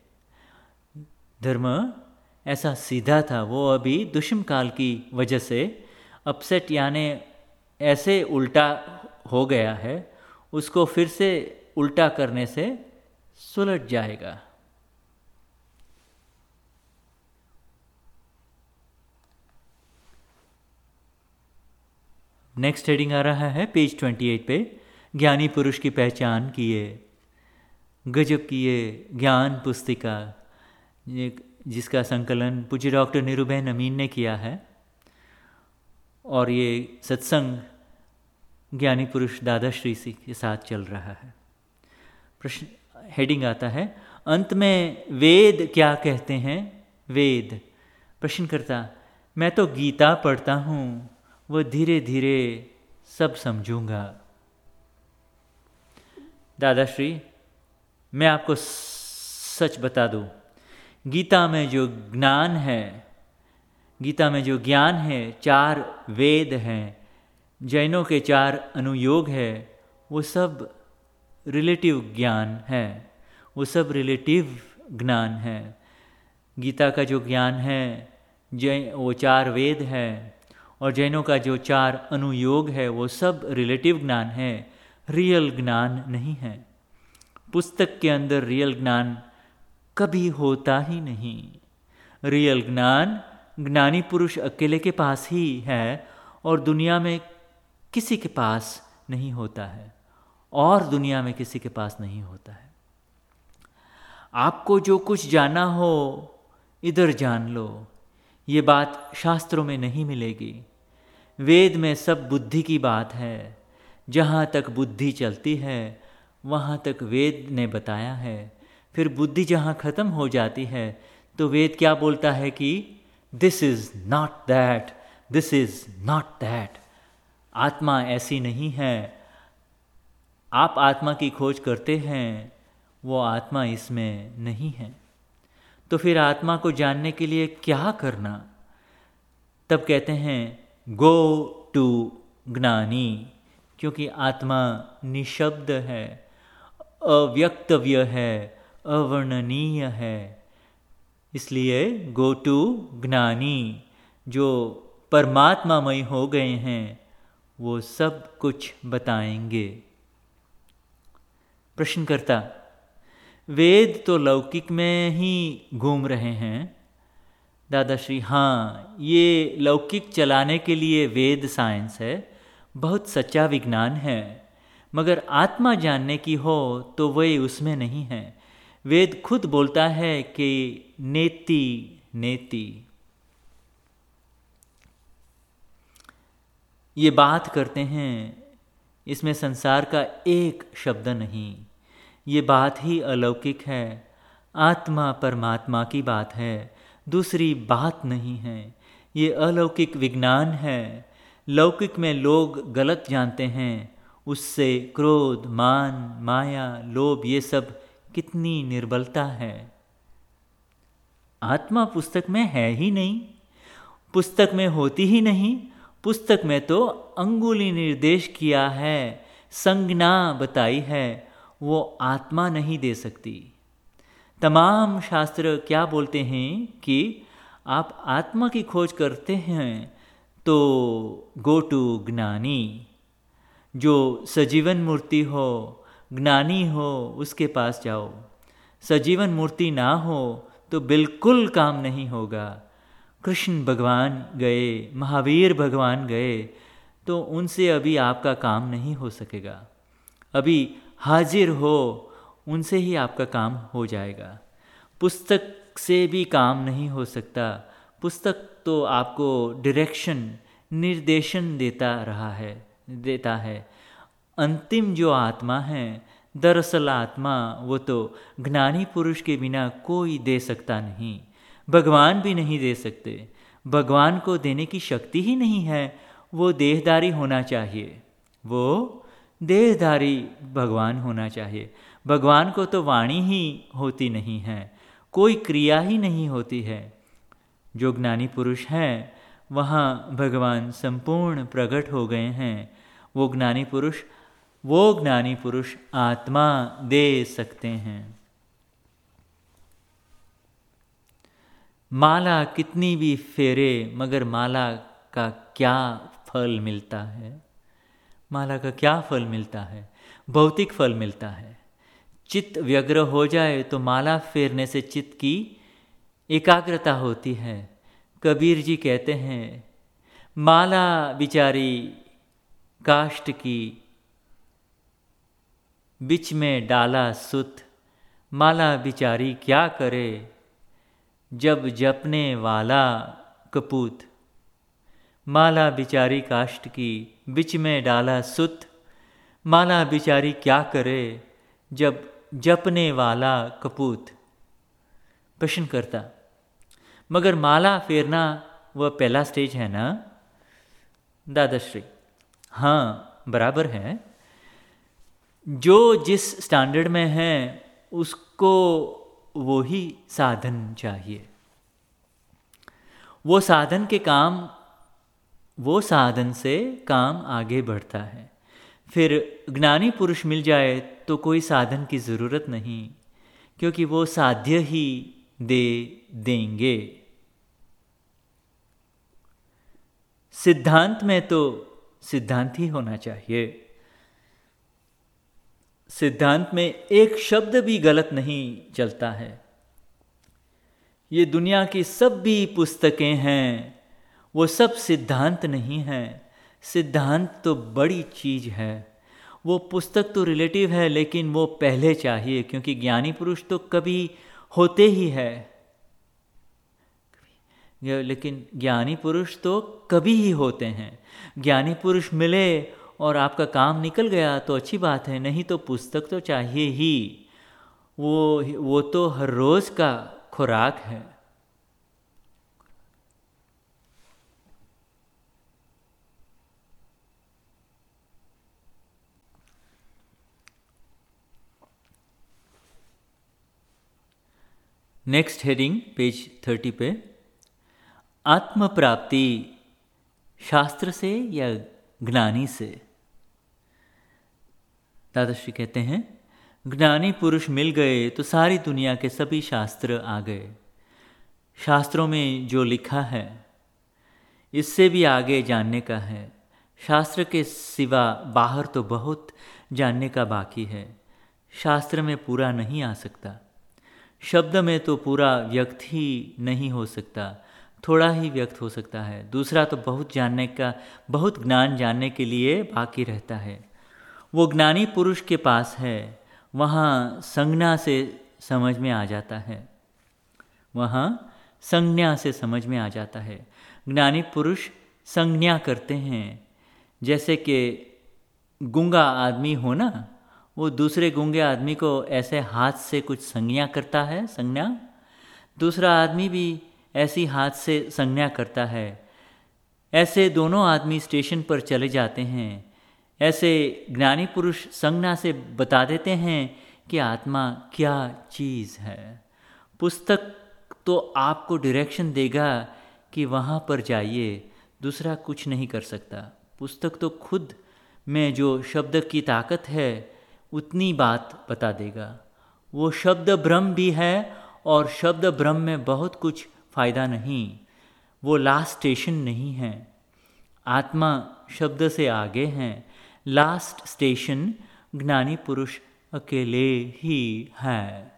धर्म ऐसा सीधा था, वो अभी दुष्म काल की वजह से अपसेट यानी ऐसे उल्टा हो गया है, उसको फिर से उल्टा करने से सुलझ जाएगा। नेक्स्ट हेडिंग आ रहा है पेज अट्ठाईस पे, ज्ञानी पुरुष की पहचान किए। गजब की ये ज्ञान पुस्तिका, जिसका संकलन पूज्य डॉक्टर नीरूबेन अमीन ने किया है, और ये सत्संग ज्ञानी पुरुष दादाश्री के साथ चल रहा है। प्रश्न हेडिंग आता है, अंत में वेद क्या कहते हैं? वेद प्रश्नकर्ता, मैं तो गीता पढ़ता हूँ, वो धीरे धीरे सब समझूंगा। दादाश्री, मैं आपको सच बता दूँ, गीता में जो ज्ञान है, गीता में जो ज्ञान है, चार वेद हैं, जैनों के चार अनुयोग है, वो सब रिलेटिव ज्ञान है, वो सब रिलेटिव ज्ञान है। गीता का जो ज्ञान है जैन वो चार वेद है, और जैनों का जो चार अनुयोग है वो सब रिलेटिव ज्ञान है, रियल ज्ञान नहीं है। पुस्तक के अंदर रियल ज्ञान कभी होता ही नहीं। रियल ज्ञान ज्ञानी पुरुष अकेले के पास ही है और दुनिया में किसी के पास नहीं होता है, और दुनिया में किसी के पास नहीं होता है। आपको जो कुछ जानना हो इधर जान लो, ये बात शास्त्रों में नहीं मिलेगी। वेद में सब बुद्धि की बात है, जहाँ तक बुद्धि चलती है वहाँ तक वेद ने बताया है। फिर बुद्धि जहाँ ख़त्म हो जाती है तो वेद क्या बोलता है कि this is not that, this is not that. आत्मा ऐसी नहीं है। आप आत्मा की खोज करते हैं, वो आत्मा इसमें नहीं है। तो फिर आत्मा को जानने के लिए क्या करना? तब कहते हैं गो टू ज्ञानी, क्योंकि आत्मा निशब्द है, अव्यक्तव्य है, अवर्णनीय है। इसलिए गो टू ज्ञानी, जो परमात्मामय हो गए हैं वो सब कुछ बताएंगे। प्रश्नकर्ता, वेद तो लौकिक में ही घूम रहे हैं। दादाश्री, हाँ, ये लौकिक चलाने के लिए वेद साइंस है, बहुत सच्चा विज्ञान है, मगर आत्मा जानने की हो तो वही उसमें नहीं है। वेद खुद बोलता है कि नेति नेति। ये बात करते हैं, इसमें संसार का एक शब्द नहीं, ये बात ही अलौकिक है। आत्मा परमात्मा की बात है, दूसरी बात नहीं है। ये अलौकिक विज्ञान है। लौकिक में लोग गलत जानते हैं, उससे क्रोध, मान, माया, लोभ, ये सब कितनी निर्बलता है। आत्मा पुस्तक में है ही नहीं, पुस्तक में होती ही नहीं। पुस्तक में तो अंगुली निर्देश किया है, संज्ञा बताई है, वो आत्मा नहीं दे सकती। तमाम शास्त्र क्या बोलते हैं कि आप आत्मा की खोज करते हैं तो गो टू ज्ञानी। जो सजीवन मूर्ति हो, ज्ञानी हो, उसके पास जाओ। सजीवन मूर्ति ना हो तो बिल्कुल काम नहीं होगा। कृष्ण भगवान गए, महावीर भगवान गए, तो उनसे अभी आपका काम नहीं हो सकेगा। अभी हाजिर हो, उनसे ही आपका काम हो जाएगा। पुस्तक से भी काम नहीं हो सकता। पुस्तक तो आपको डायरेक्शन, निर्देशन देता रहा है देता है। अंतिम जो आत्मा है, दरअसल आत्मा, वो तो ज्ञानी पुरुष के बिना कोई दे सकता नहीं, भगवान भी नहीं दे सकते। भगवान को देने की शक्ति ही नहीं है। वो देहधारी होना चाहिए, वो देहधारी भगवान होना चाहिए। भगवान को तो वाणी ही होती नहीं है, कोई क्रिया ही नहीं होती है। जो ज्ञानी पुरुष हैं वहाँ भगवान संपूर्ण प्रकट हो गए हैं। वो ज्ञानी पुरुष वो ज्ञानी पुरुष आत्मा दे सकते हैं। माला कितनी भी फेरे, मगर माला का क्या फल मिलता है? माला का क्या फल मिलता है? भौतिक फल मिलता है। चित्त व्यग्र हो जाए तो माला फेरने से चित्त की एकाग्रता होती है। कबीर जी कहते हैं, माला बिचारी काष्ठ की, बिच में डाला सुत, माला बिचारी क्या करे, जब जपने वाला कपूत। माला बिचारी काष्ठ की, बिच में डाला सुत, माला बिचारी क्या करे, जब जपने वाला कपूत। प्रश्नकर्ता, मगर माला फेरना वह पहला स्टेज है ना? दादाश्री, हाँ बराबर है। जो जिस स्टैंडर्ड में है उसको वो ही साधन चाहिए। वो साधन के काम वो साधन से काम आगे बढ़ता है। फिर ज्ञानी पुरुष मिल जाए तो कोई साधन की ज़रूरत नहीं, क्योंकि वो साध्य ही दे देंगे। सिद्धांत में तो सिद्धांत ही होना चाहिए। सिद्धांत में एक शब्द भी गलत नहीं चलता है। ये दुनिया की सब भी पुस्तकें हैं, वो सब सिद्धांत नहीं हैं। सिद्धांत तो बड़ी चीज़ है। वो पुस्तक तो रिलेटिव है, लेकिन वो पहले चाहिए, क्योंकि ज्ञानी पुरुष तो कभी होते ही है। लेकिन ज्ञानी पुरुष तो कभी ही होते हैं। ज्ञानी पुरुष मिले और आपका काम निकल गया तो अच्छी बात है, नहीं तो पुस्तक तो चाहिए ही। वो वो तो हर रोज़ का खुराक है। नेक्स्ट हेडिंग पेज थर्टी पे, आत्म प्राप्ति शास्त्र से या ज्ञानी से? दादाश्री कहते हैं, ज्ञानी पुरुष मिल गए तो सारी दुनिया के सभी शास्त्र आ गए। शास्त्रों में जो लिखा है इससे भी आगे जानने का है। शास्त्र के सिवा बाहर तो बहुत जानने का बाकी है। शास्त्र में पूरा नहीं आ सकता। शब्द में तो पूरा व्यक्त ही नहीं हो सकता, थोड़ा ही व्यक्त हो सकता है। दूसरा तो बहुत जानने का, बहुत ज्ञान जानने के लिए बाकी रहता है। वो ज्ञानी पुरुष के पास है, वहाँ संज्ञा से समझ में आ जाता है। वहाँ संज्ञा से समझ में आ जाता है। ज्ञानी पुरुष संज्ञा करते हैं। जैसे कि गूंगा आदमी हो ना, वो दूसरे गूंगे आदमी को ऐसे हाथ से कुछ संज्ञा करता है, संज्ञा। दूसरा आदमी भी ऐसी हाथ से संज्ञा करता है। ऐसे दोनों आदमी स्टेशन पर चले जाते हैं। ऐसे ज्ञानी पुरुष संज्ञा से बता देते हैं कि आत्मा क्या चीज़ है। पुस्तक तो आपको डायरेक्शन देगा कि वहाँ पर जाइए, दूसरा कुछ नहीं कर सकता। पुस्तक तो खुद में जो शब्द की ताकत है उतनी बात बता देगा। वो शब्द ब्रह्म भी है, और शब्द ब्रह्म में बहुत कुछ फ़ायदा नहीं। वो लास्ट स्टेशन नहीं है। आत्मा शब्द से आगे हैं। लास्ट स्टेशन ज्ञानी पुरुष अकेले ही है।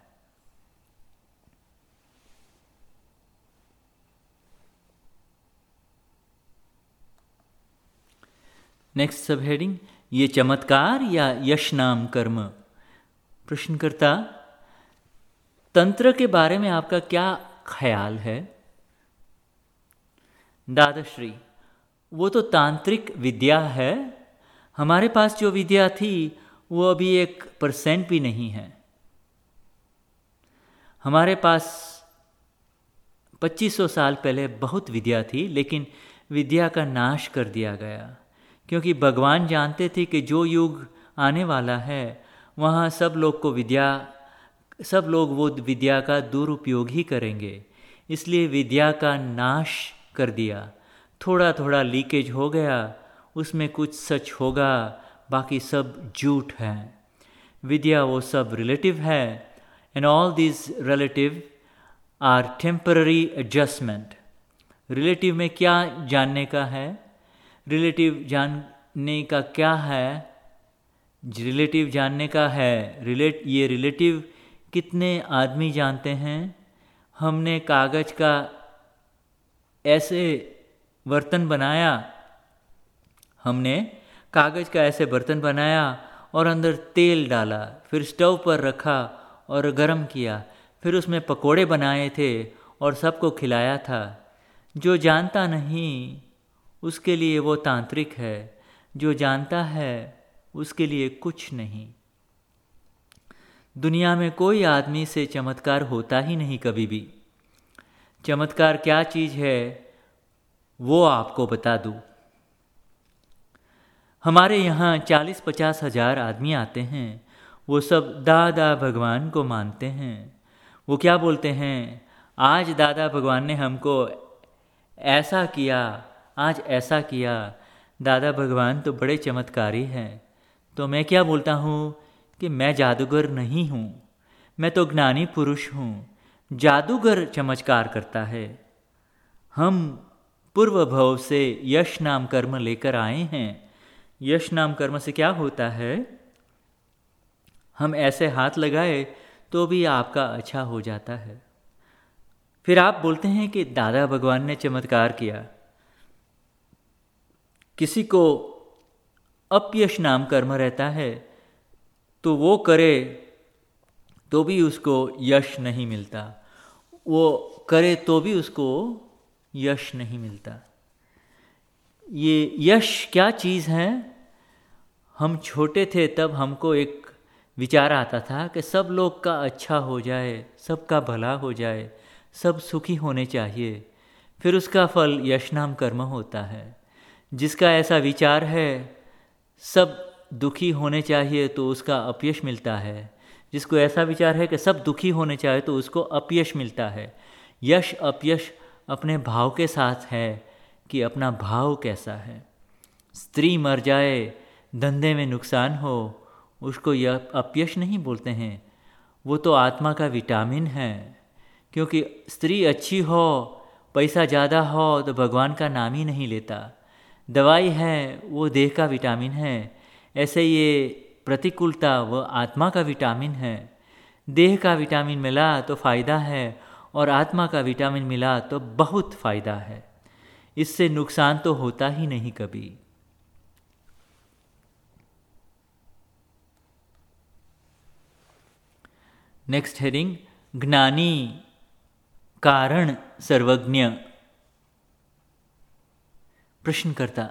नेक्स्ट सब हेडिंग, ये चमत्कार या यश नाम कर्म? प्रश्नकर्ता, तंत्र के बारे में आपका क्या ख्याल है? दादाश्री, वो तो तांत्रिक विद्या है। हमारे पास जो विद्या थी वो अभी एक परसेंट भी नहीं है। हमारे पास पच्चीस सौ साल पहले बहुत विद्या थी, लेकिन विद्या का नाश कर दिया गया, क्योंकि भगवान जानते थे कि जो युग आने वाला है वहाँ सब लोग को विद्या सब लोग वो विद्या का दुरुपयोग ही करेंगे। इसलिए विद्या का नाश कर दिया। थोड़ा थोड़ा लीकेज हो गया, उसमें कुछ सच होगा, बाकी सब झूठ है। विद्या वो सब रिलेटिव है, and all this relative are temporary adjustment. Relative में क्या जानने का है? रिलेटिव जानने का क्या है? रिलेटिव जानने का है रिलेट ये रिलेटिव कितने आदमी जानते हैं? हमने कागज का ऐसे बर्तन बनाया हमने कागज का ऐसे बर्तन बनाया और अंदर तेल डाला, फिर स्टोव पर रखा और गरम किया, फिर उसमें पकोड़े बनाए थे और सबको खिलाया था। जो जानता नहीं उसके लिए वो तांत्रिक है, जो जानता है उसके लिए कुछ नहीं। दुनिया में कोई आदमी से चमत्कार होता ही नहीं कभी भी। चमत्कार क्या चीज़ है वो आपको बता दूँ। हमारे यहाँ चालीस पचास हजार आदमी आते हैं, वो सब दादा भगवान को मानते हैं। वो क्या बोलते हैं, आज दादा भगवान ने हमको ऐसा किया, आज ऐसा किया। दादा भगवान तो बड़े चमत्कारी हैं। तो मैं क्या बोलता हूँ कि मैं जादूगर नहीं हूँ, मैं तो ज्ञानी पुरुष हूँ। जादूगर चमत्कार करता है। हम पूर्व भव से यश नाम कर्म लेकर आए हैं। यश नाम कर्म से क्या होता है, हम ऐसे हाथ लगाए तो भी आपका अच्छा हो जाता है। फिर आप बोलते हैं कि दादा भगवान ने चमत्कार किया। किसी को अपयश नाम कर्म रहता है तो वो करे तो भी उसको यश नहीं मिलता, वो करे तो भी उसको यश नहीं मिलता। ये यश क्या चीज़ है। हम छोटे थे तब हमको एक विचार आता था कि सब लोग का अच्छा हो जाए, सबका भला हो जाए, सब सुखी होने चाहिए, फिर उसका फल यश नाम कर्म होता है। जिसका ऐसा विचार है सब दुखी होने चाहिए तो उसका अपयश मिलता है। जिसको ऐसा विचार है कि सब दुखी होने चाहिए तो उसको अपयश मिलता है। यश अपयश अपने भाव के साथ है कि अपना भाव कैसा है। स्त्री मर जाए, धंधे में नुकसान हो, उसको यह अपयश नहीं बोलते हैं, वो तो आत्मा का विटामिन है। क्योंकि स्त्री अच्छी हो, पैसा ज़्यादा हो तो भगवान का नाम ही नहीं लेता। दवाई है वो देह का विटामिन है, ऐसे ये प्रतिकूलता वो आत्मा का विटामिन है। देह का विटामिन मिला तो फ़ायदा है और आत्मा का विटामिन मिला तो बहुत फ़ायदा है। इससे नुकसान तो होता ही नहीं कभी। नेक्स्ट हेडिंग, ज्ञानी कारण सर्वज्ञ। प्रश्नकर्ता,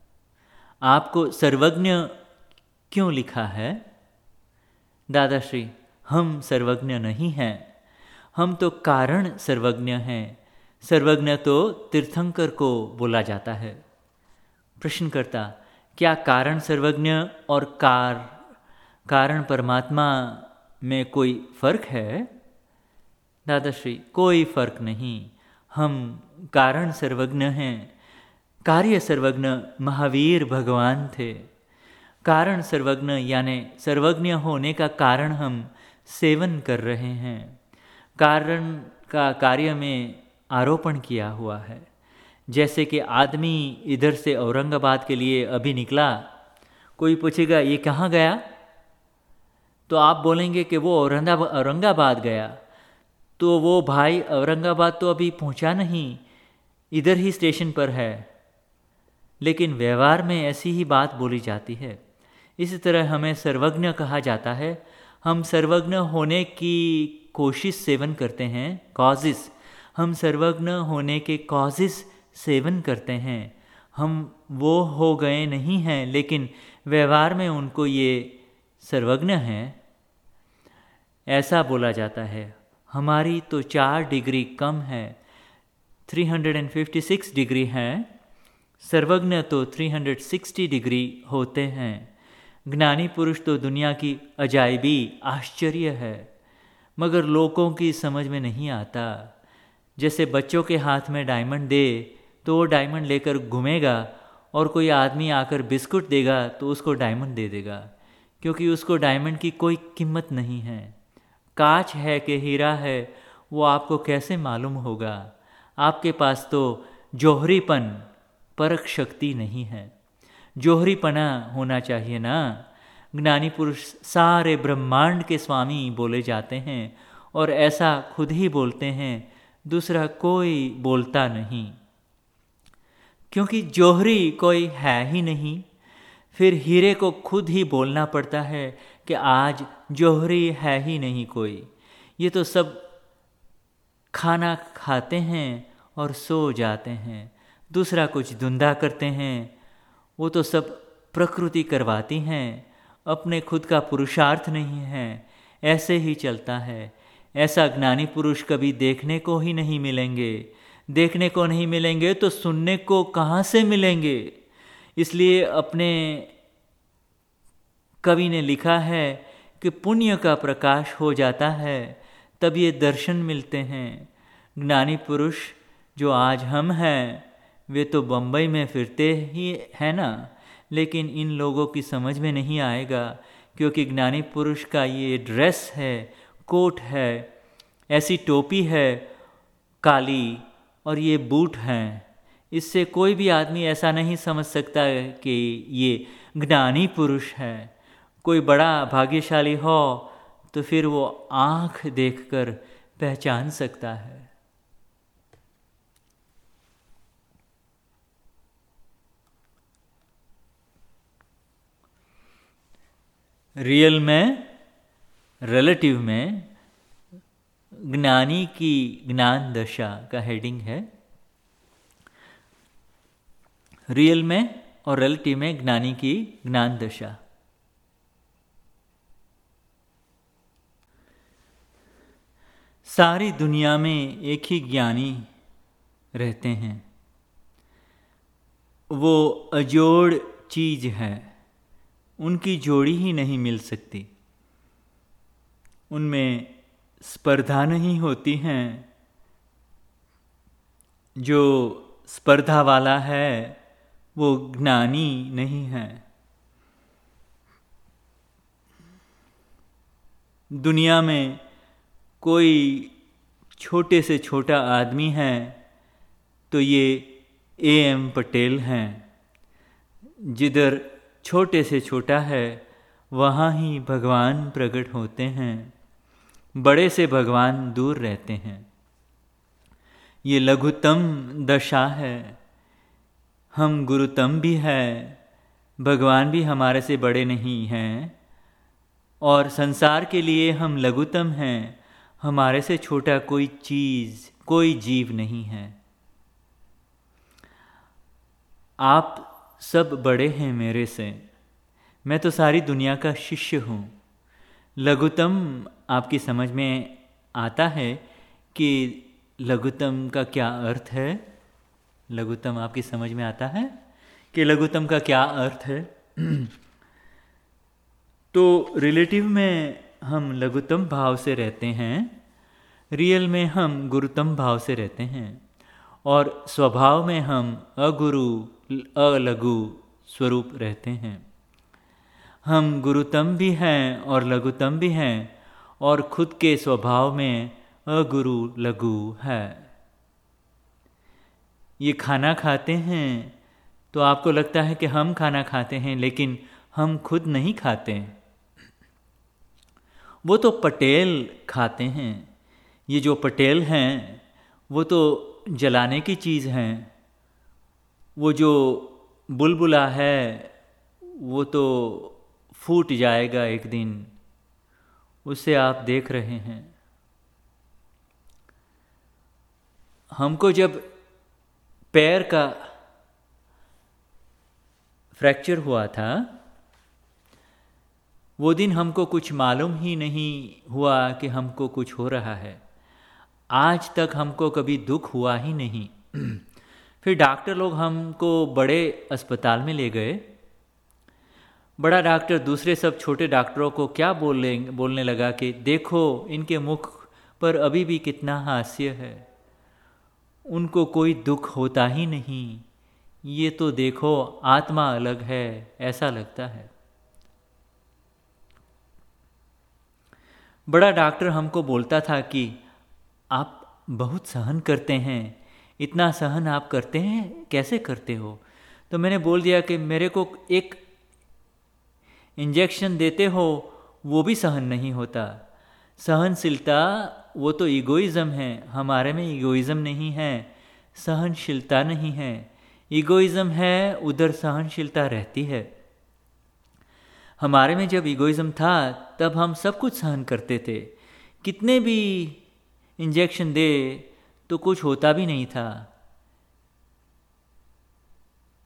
आपको सर्वज्ञ क्यों लिखा है? दादाश्री, हम सर्वज्ञ नहीं हैं, हम तो कारण सर्वज्ञ हैं। सर्वज्ञ तो तीर्थंकर को बोला जाता है। प्रश्नकर्ता, क्या कारण सर्वज्ञ और कार कारण परमात्मा में कोई फर्क है? दादाश्री, कोई फर्क नहीं, हम कारण सर्वज्ञ हैं। कार्य सर्वज्ञ महावीर भगवान थे। कारण सर्वज्ञ यानी सर्वज्ञ होने का कारण हम सेवन कर रहे हैं। कारण का कार्य में आरोपण किया हुआ है। जैसे कि आदमी इधर से औरंगाबाद के लिए अभी निकला, कोई पूछेगा ये कहाँ गया, तो आप बोलेंगे कि वो औरंगाबाद औरंगाबाद गया। तो वो भाई औरंगाबाद तो अभी पहुंचा नहीं, इधर ही स्टेशन पर है। लेकिन व्यवहार में ऐसी ही बात बोली जाती है। इसी तरह हमें सर्वज्ञ कहा जाता है। हम सर्वज्ञ होने की कोशिश सेवन करते हैं, कॉजेस। हम सर्वज्ञ होने के कॉजेस सेवन करते हैं। हम वो हो गए नहीं हैं, लेकिन व्यवहार में उनको ये सर्वज्ञ हैं ऐसा बोला जाता है। हमारी तो चार डिग्री कम है, तीन सौ छप्पन डिग्री है। सर्वज्ञ तो तीन सौ साठ डिग्री होते हैं। ज्ञानी पुरुष तो दुनिया की अजायबी आश्चर्य है, मगर लोगों की समझ में नहीं आता। जैसे बच्चों के हाथ में डायमंड दे तो वो डायमंड लेकर घूमेगा, और कोई आदमी आकर बिस्कुट देगा तो उसको डायमंड दे देगा, क्योंकि उसको डायमंड की कोई कीमत नहीं है। कांच है कि हीरा है वो आपको कैसे मालूम होगा? आपके पास तो जौहरीपन परख शक्ति नहीं है। जौहरीपना होना चाहिए ना। ज्ञानी पुरुष सारे ब्रह्मांड के स्वामी बोले जाते हैं, और ऐसा खुद ही बोलते हैं, दूसरा कोई बोलता नहीं। क्योंकि जौहरी कोई है ही नहीं, फिर हीरे को खुद ही बोलना पड़ता है कि आज जौहरी है ही नहीं कोई। ये तो सब खाना खाते हैं और सो जाते हैं, दूसरा कुछ धंधा करते हैं। वो तो सब प्रकृति करवाती हैं, अपने खुद का पुरुषार्थ नहीं है। ऐसे ही चलता है। ऐसा ज्ञानी पुरुष कभी देखने को ही नहीं मिलेंगे। देखने को नहीं मिलेंगे तो सुनने को कहाँ से मिलेंगे। इसलिए अपने कवि ने लिखा है कि पुण्य का प्रकाश हो जाता है तब ये दर्शन मिलते हैं। ज्ञानी पुरुष जो आज हम हैं वे तो बम्बई में फिरते ही है ना, लेकिन इन लोगों की समझ में नहीं आएगा, क्योंकि ज्ञानी पुरुष का ये ड्रेस है, कोट है, ऐसी टोपी है काली और ये बूट हैं। इससे कोई भी आदमी ऐसा नहीं समझ सकता कि ये ज्ञानी पुरुष है। कोई बड़ा भाग्यशाली हो तो फिर वो आँख देखकर पहचान सकता है। रियल में, रिलेटिव में ज्ञानी की ज्ञान दशा का हेडिंग है। रियल में और रिलेटिव में ज्ञानी की ज्ञान दशा। सारी दुनिया में एक ही ज्ञानी रहते हैं। वो अजोड़ चीज है, उनकी जोड़ी ही नहीं मिल सकती। उनमें स्पर्धा नहीं होती हैं। जो स्पर्धा वाला है वो ज्ञानी नहीं है। दुनिया में कोई छोटे से छोटा आदमी है तो ये ए एम पटेल हैं। जिधर छोटे से छोटा है वहाँ ही भगवान प्रकट होते हैं। बड़े से भगवान दूर रहते हैं। ये लघुतम दशा है। हम गुरुतम भी हैं, भगवान भी हमारे से बड़े नहीं हैं, और संसार के लिए हम लघुतम हैं। हमारे से छोटा कोई चीज़, कोई जीव नहीं है। आप सब बड़े हैं मेरे से। मैं तो सारी दुनिया का शिष्य हूँ। लघुतम आपकी समझ में आता है कि लघुतम का क्या अर्थ है? लघुतम आपकी समझ में आता है कि लघुतम का क्या अर्थ है? तो रिलेटिव में हम लघुतम भाव से रहते हैं, रियल में हम गुरुतम भाव से रहते हैं, और स्वभाव में हम अगुरु अलघु स्वरूप रहते हैं। हम गुरुतम भी हैं और लघुतम भी हैं, और खुद के स्वभाव में अगुरु लघु है। ये खाना खाते हैं तो आपको लगता है कि हम खाना खाते हैं, लेकिन हम खुद नहीं खाते। वो तो पटेल खाते हैं। ये जो पटेल हैं वो तो जलाने की चीज़ हैं। वो जो बुलबुला है वो तो फूट जाएगा एक दिन, उसे आप देख रहे हैं। हमको जब पैर का फ्रैक्चर हुआ था वो दिन हमको कुछ मालूम ही नहीं हुआ कि हमको कुछ हो रहा है। आज तक हमको कभी दुख हुआ ही नहीं। फिर डॉक्टर लोग हमको बड़े अस्पताल में ले गए। बड़ा डॉक्टर दूसरे सब छोटे डॉक्टरों को क्या बोलने बोलने लगा कि देखो इनके मुख पर अभी भी कितना हास्य है, उनको कोई दुख होता ही नहीं। ये तो देखो आत्मा अलग है, ऐसा लगता है। बड़ा डॉक्टर हमको बोलता था कि आप बहुत सहन करते हैं, इतना सहन आप करते हैं, कैसे करते हो? तो मैंने बोल दिया कि मेरे को एक इंजेक्शन देते हो वो भी सहन नहीं होता। सहनशीलता वो तो ईगोइज़म है, हमारे में ईगोइज़म नहीं है, सहनशीलता नहीं है। ईगोइज़म है उधर सहनशीलता रहती है। हमारे में जब ईगोइज़म था तब हम सब कुछ सहन करते थे। कितने भी इंजेक्शन दे तो कुछ होता भी नहीं था।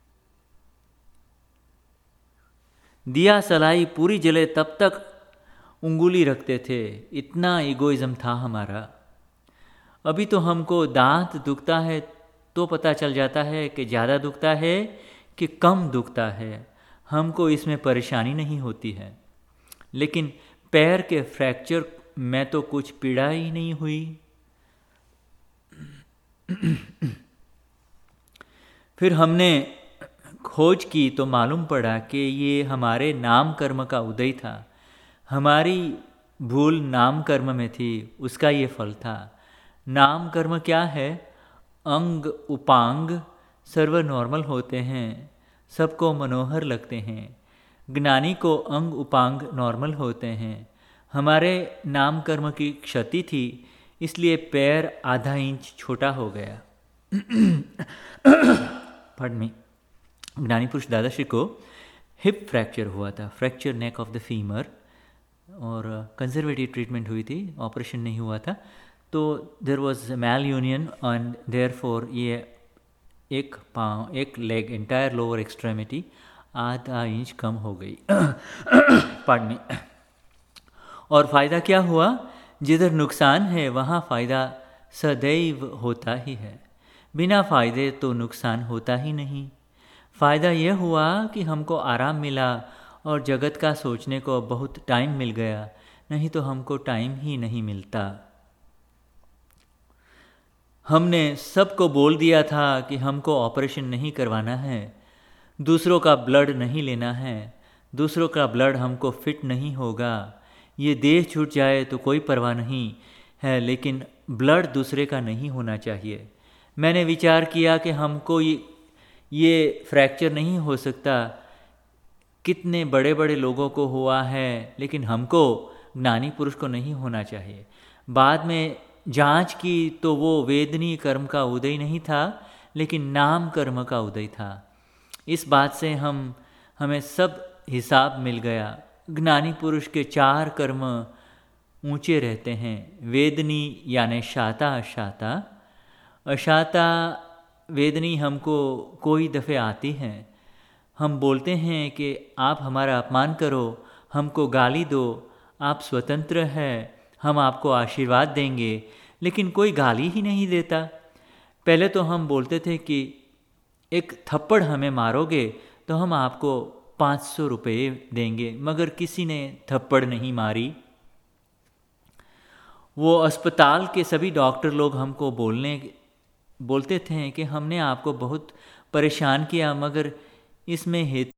दिया सलाई पूरी जले तब तक उंगली रखते थे, इतना ईगोइज्म था हमारा। अभी तो हमको दांत दुखता है तो पता चल जाता है कि ज़्यादा दुखता है कि कम दुखता है, हमको इसमें परेशानी नहीं होती है। लेकिन पैर के फ्रैक्चर में तो कुछ पीड़ा ही नहीं हुई। फिर हमने खोज की तो मालूम पड़ा कि ये हमारे नाम कर्म का उदय था। हमारी भूल नाम कर्म में थी, उसका ये फल था। नाम कर्म क्या है? अंग उपांग सर्व नॉर्मल होते हैं, सबको मनोहर लगते हैं। ज्ञानी को अंग उपांग नॉर्मल होते हैं। हमारे नाम कर्म की क्षति थी, इसलिए पैर आधा इंच छोटा हो गया। Pardon me. ज्ञानी पुरुष दादाश्री को हिप फ्रैक्चर हुआ था, fracture neck of the femur, और कंजर्वेटिव ट्रीटमेंट हुई थी, ऑपरेशन नहीं हुआ था। तो there was malunion and therefore ये एक पाँव, एक लेग, एंटायर लोअर एक्सट्रेमिटी आधा इंच कम हो गई। Pardon me. और फ़ायदा क्या हुआ? जिधर नुकसान है वहाँ फ़ायदा सदैव होता ही है, बिना फ़ायदे तो नुकसान होता ही नहीं। फ़ायदा यह हुआ कि हमको आराम मिला और जगत का सोचने को बहुत टाइम मिल गया, नहीं तो हमको टाइम ही नहीं मिलता। हमने सबको बोल दिया था कि हमको ऑपरेशन नहीं करवाना है, दूसरों का ब्लड नहीं लेना है, दूसरों का ब्लड हमको फिट नहीं होगा। ये देह छूट जाए तो कोई परवाह नहीं है, लेकिन ब्लड दूसरे का नहीं होना चाहिए। मैंने विचार किया कि हमको ये ये फ्रैक्चर नहीं हो सकता, कितने बड़े बड़े लोगों को हुआ है, लेकिन हमको ज्ञानी पुरुष को नहीं होना चाहिए। बाद में जांच की तो वो वेदनी कर्म का उदय नहीं था, लेकिन नाम कर्म का उदय था। इस बात से हम हमें सब हिसाब मिल गया। ज्ञानी पुरुष के चार कर्म ऊंचे रहते हैं, वेदनी यानी शाता अशाता। अशाता वेदनी हमको कोई दफ़े आती है, हम बोलते हैं कि आप हमारा अपमान करो, हमको गाली दो, आप स्वतंत्र हैं, हम आपको आशीर्वाद देंगे, लेकिन कोई गाली ही नहीं देता। पहले तो हम बोलते थे कि एक थप्पड़ हमें मारोगे तो हम आपको पाँच सौ रुपये देंगे, मगर किसी ने थप्पड़ नहीं मारी। वो अस्पताल के सभी डॉक्टर लोग हमको बोलने बोलते थे कि हमने आपको बहुत परेशान किया, मगर इसमें हेतु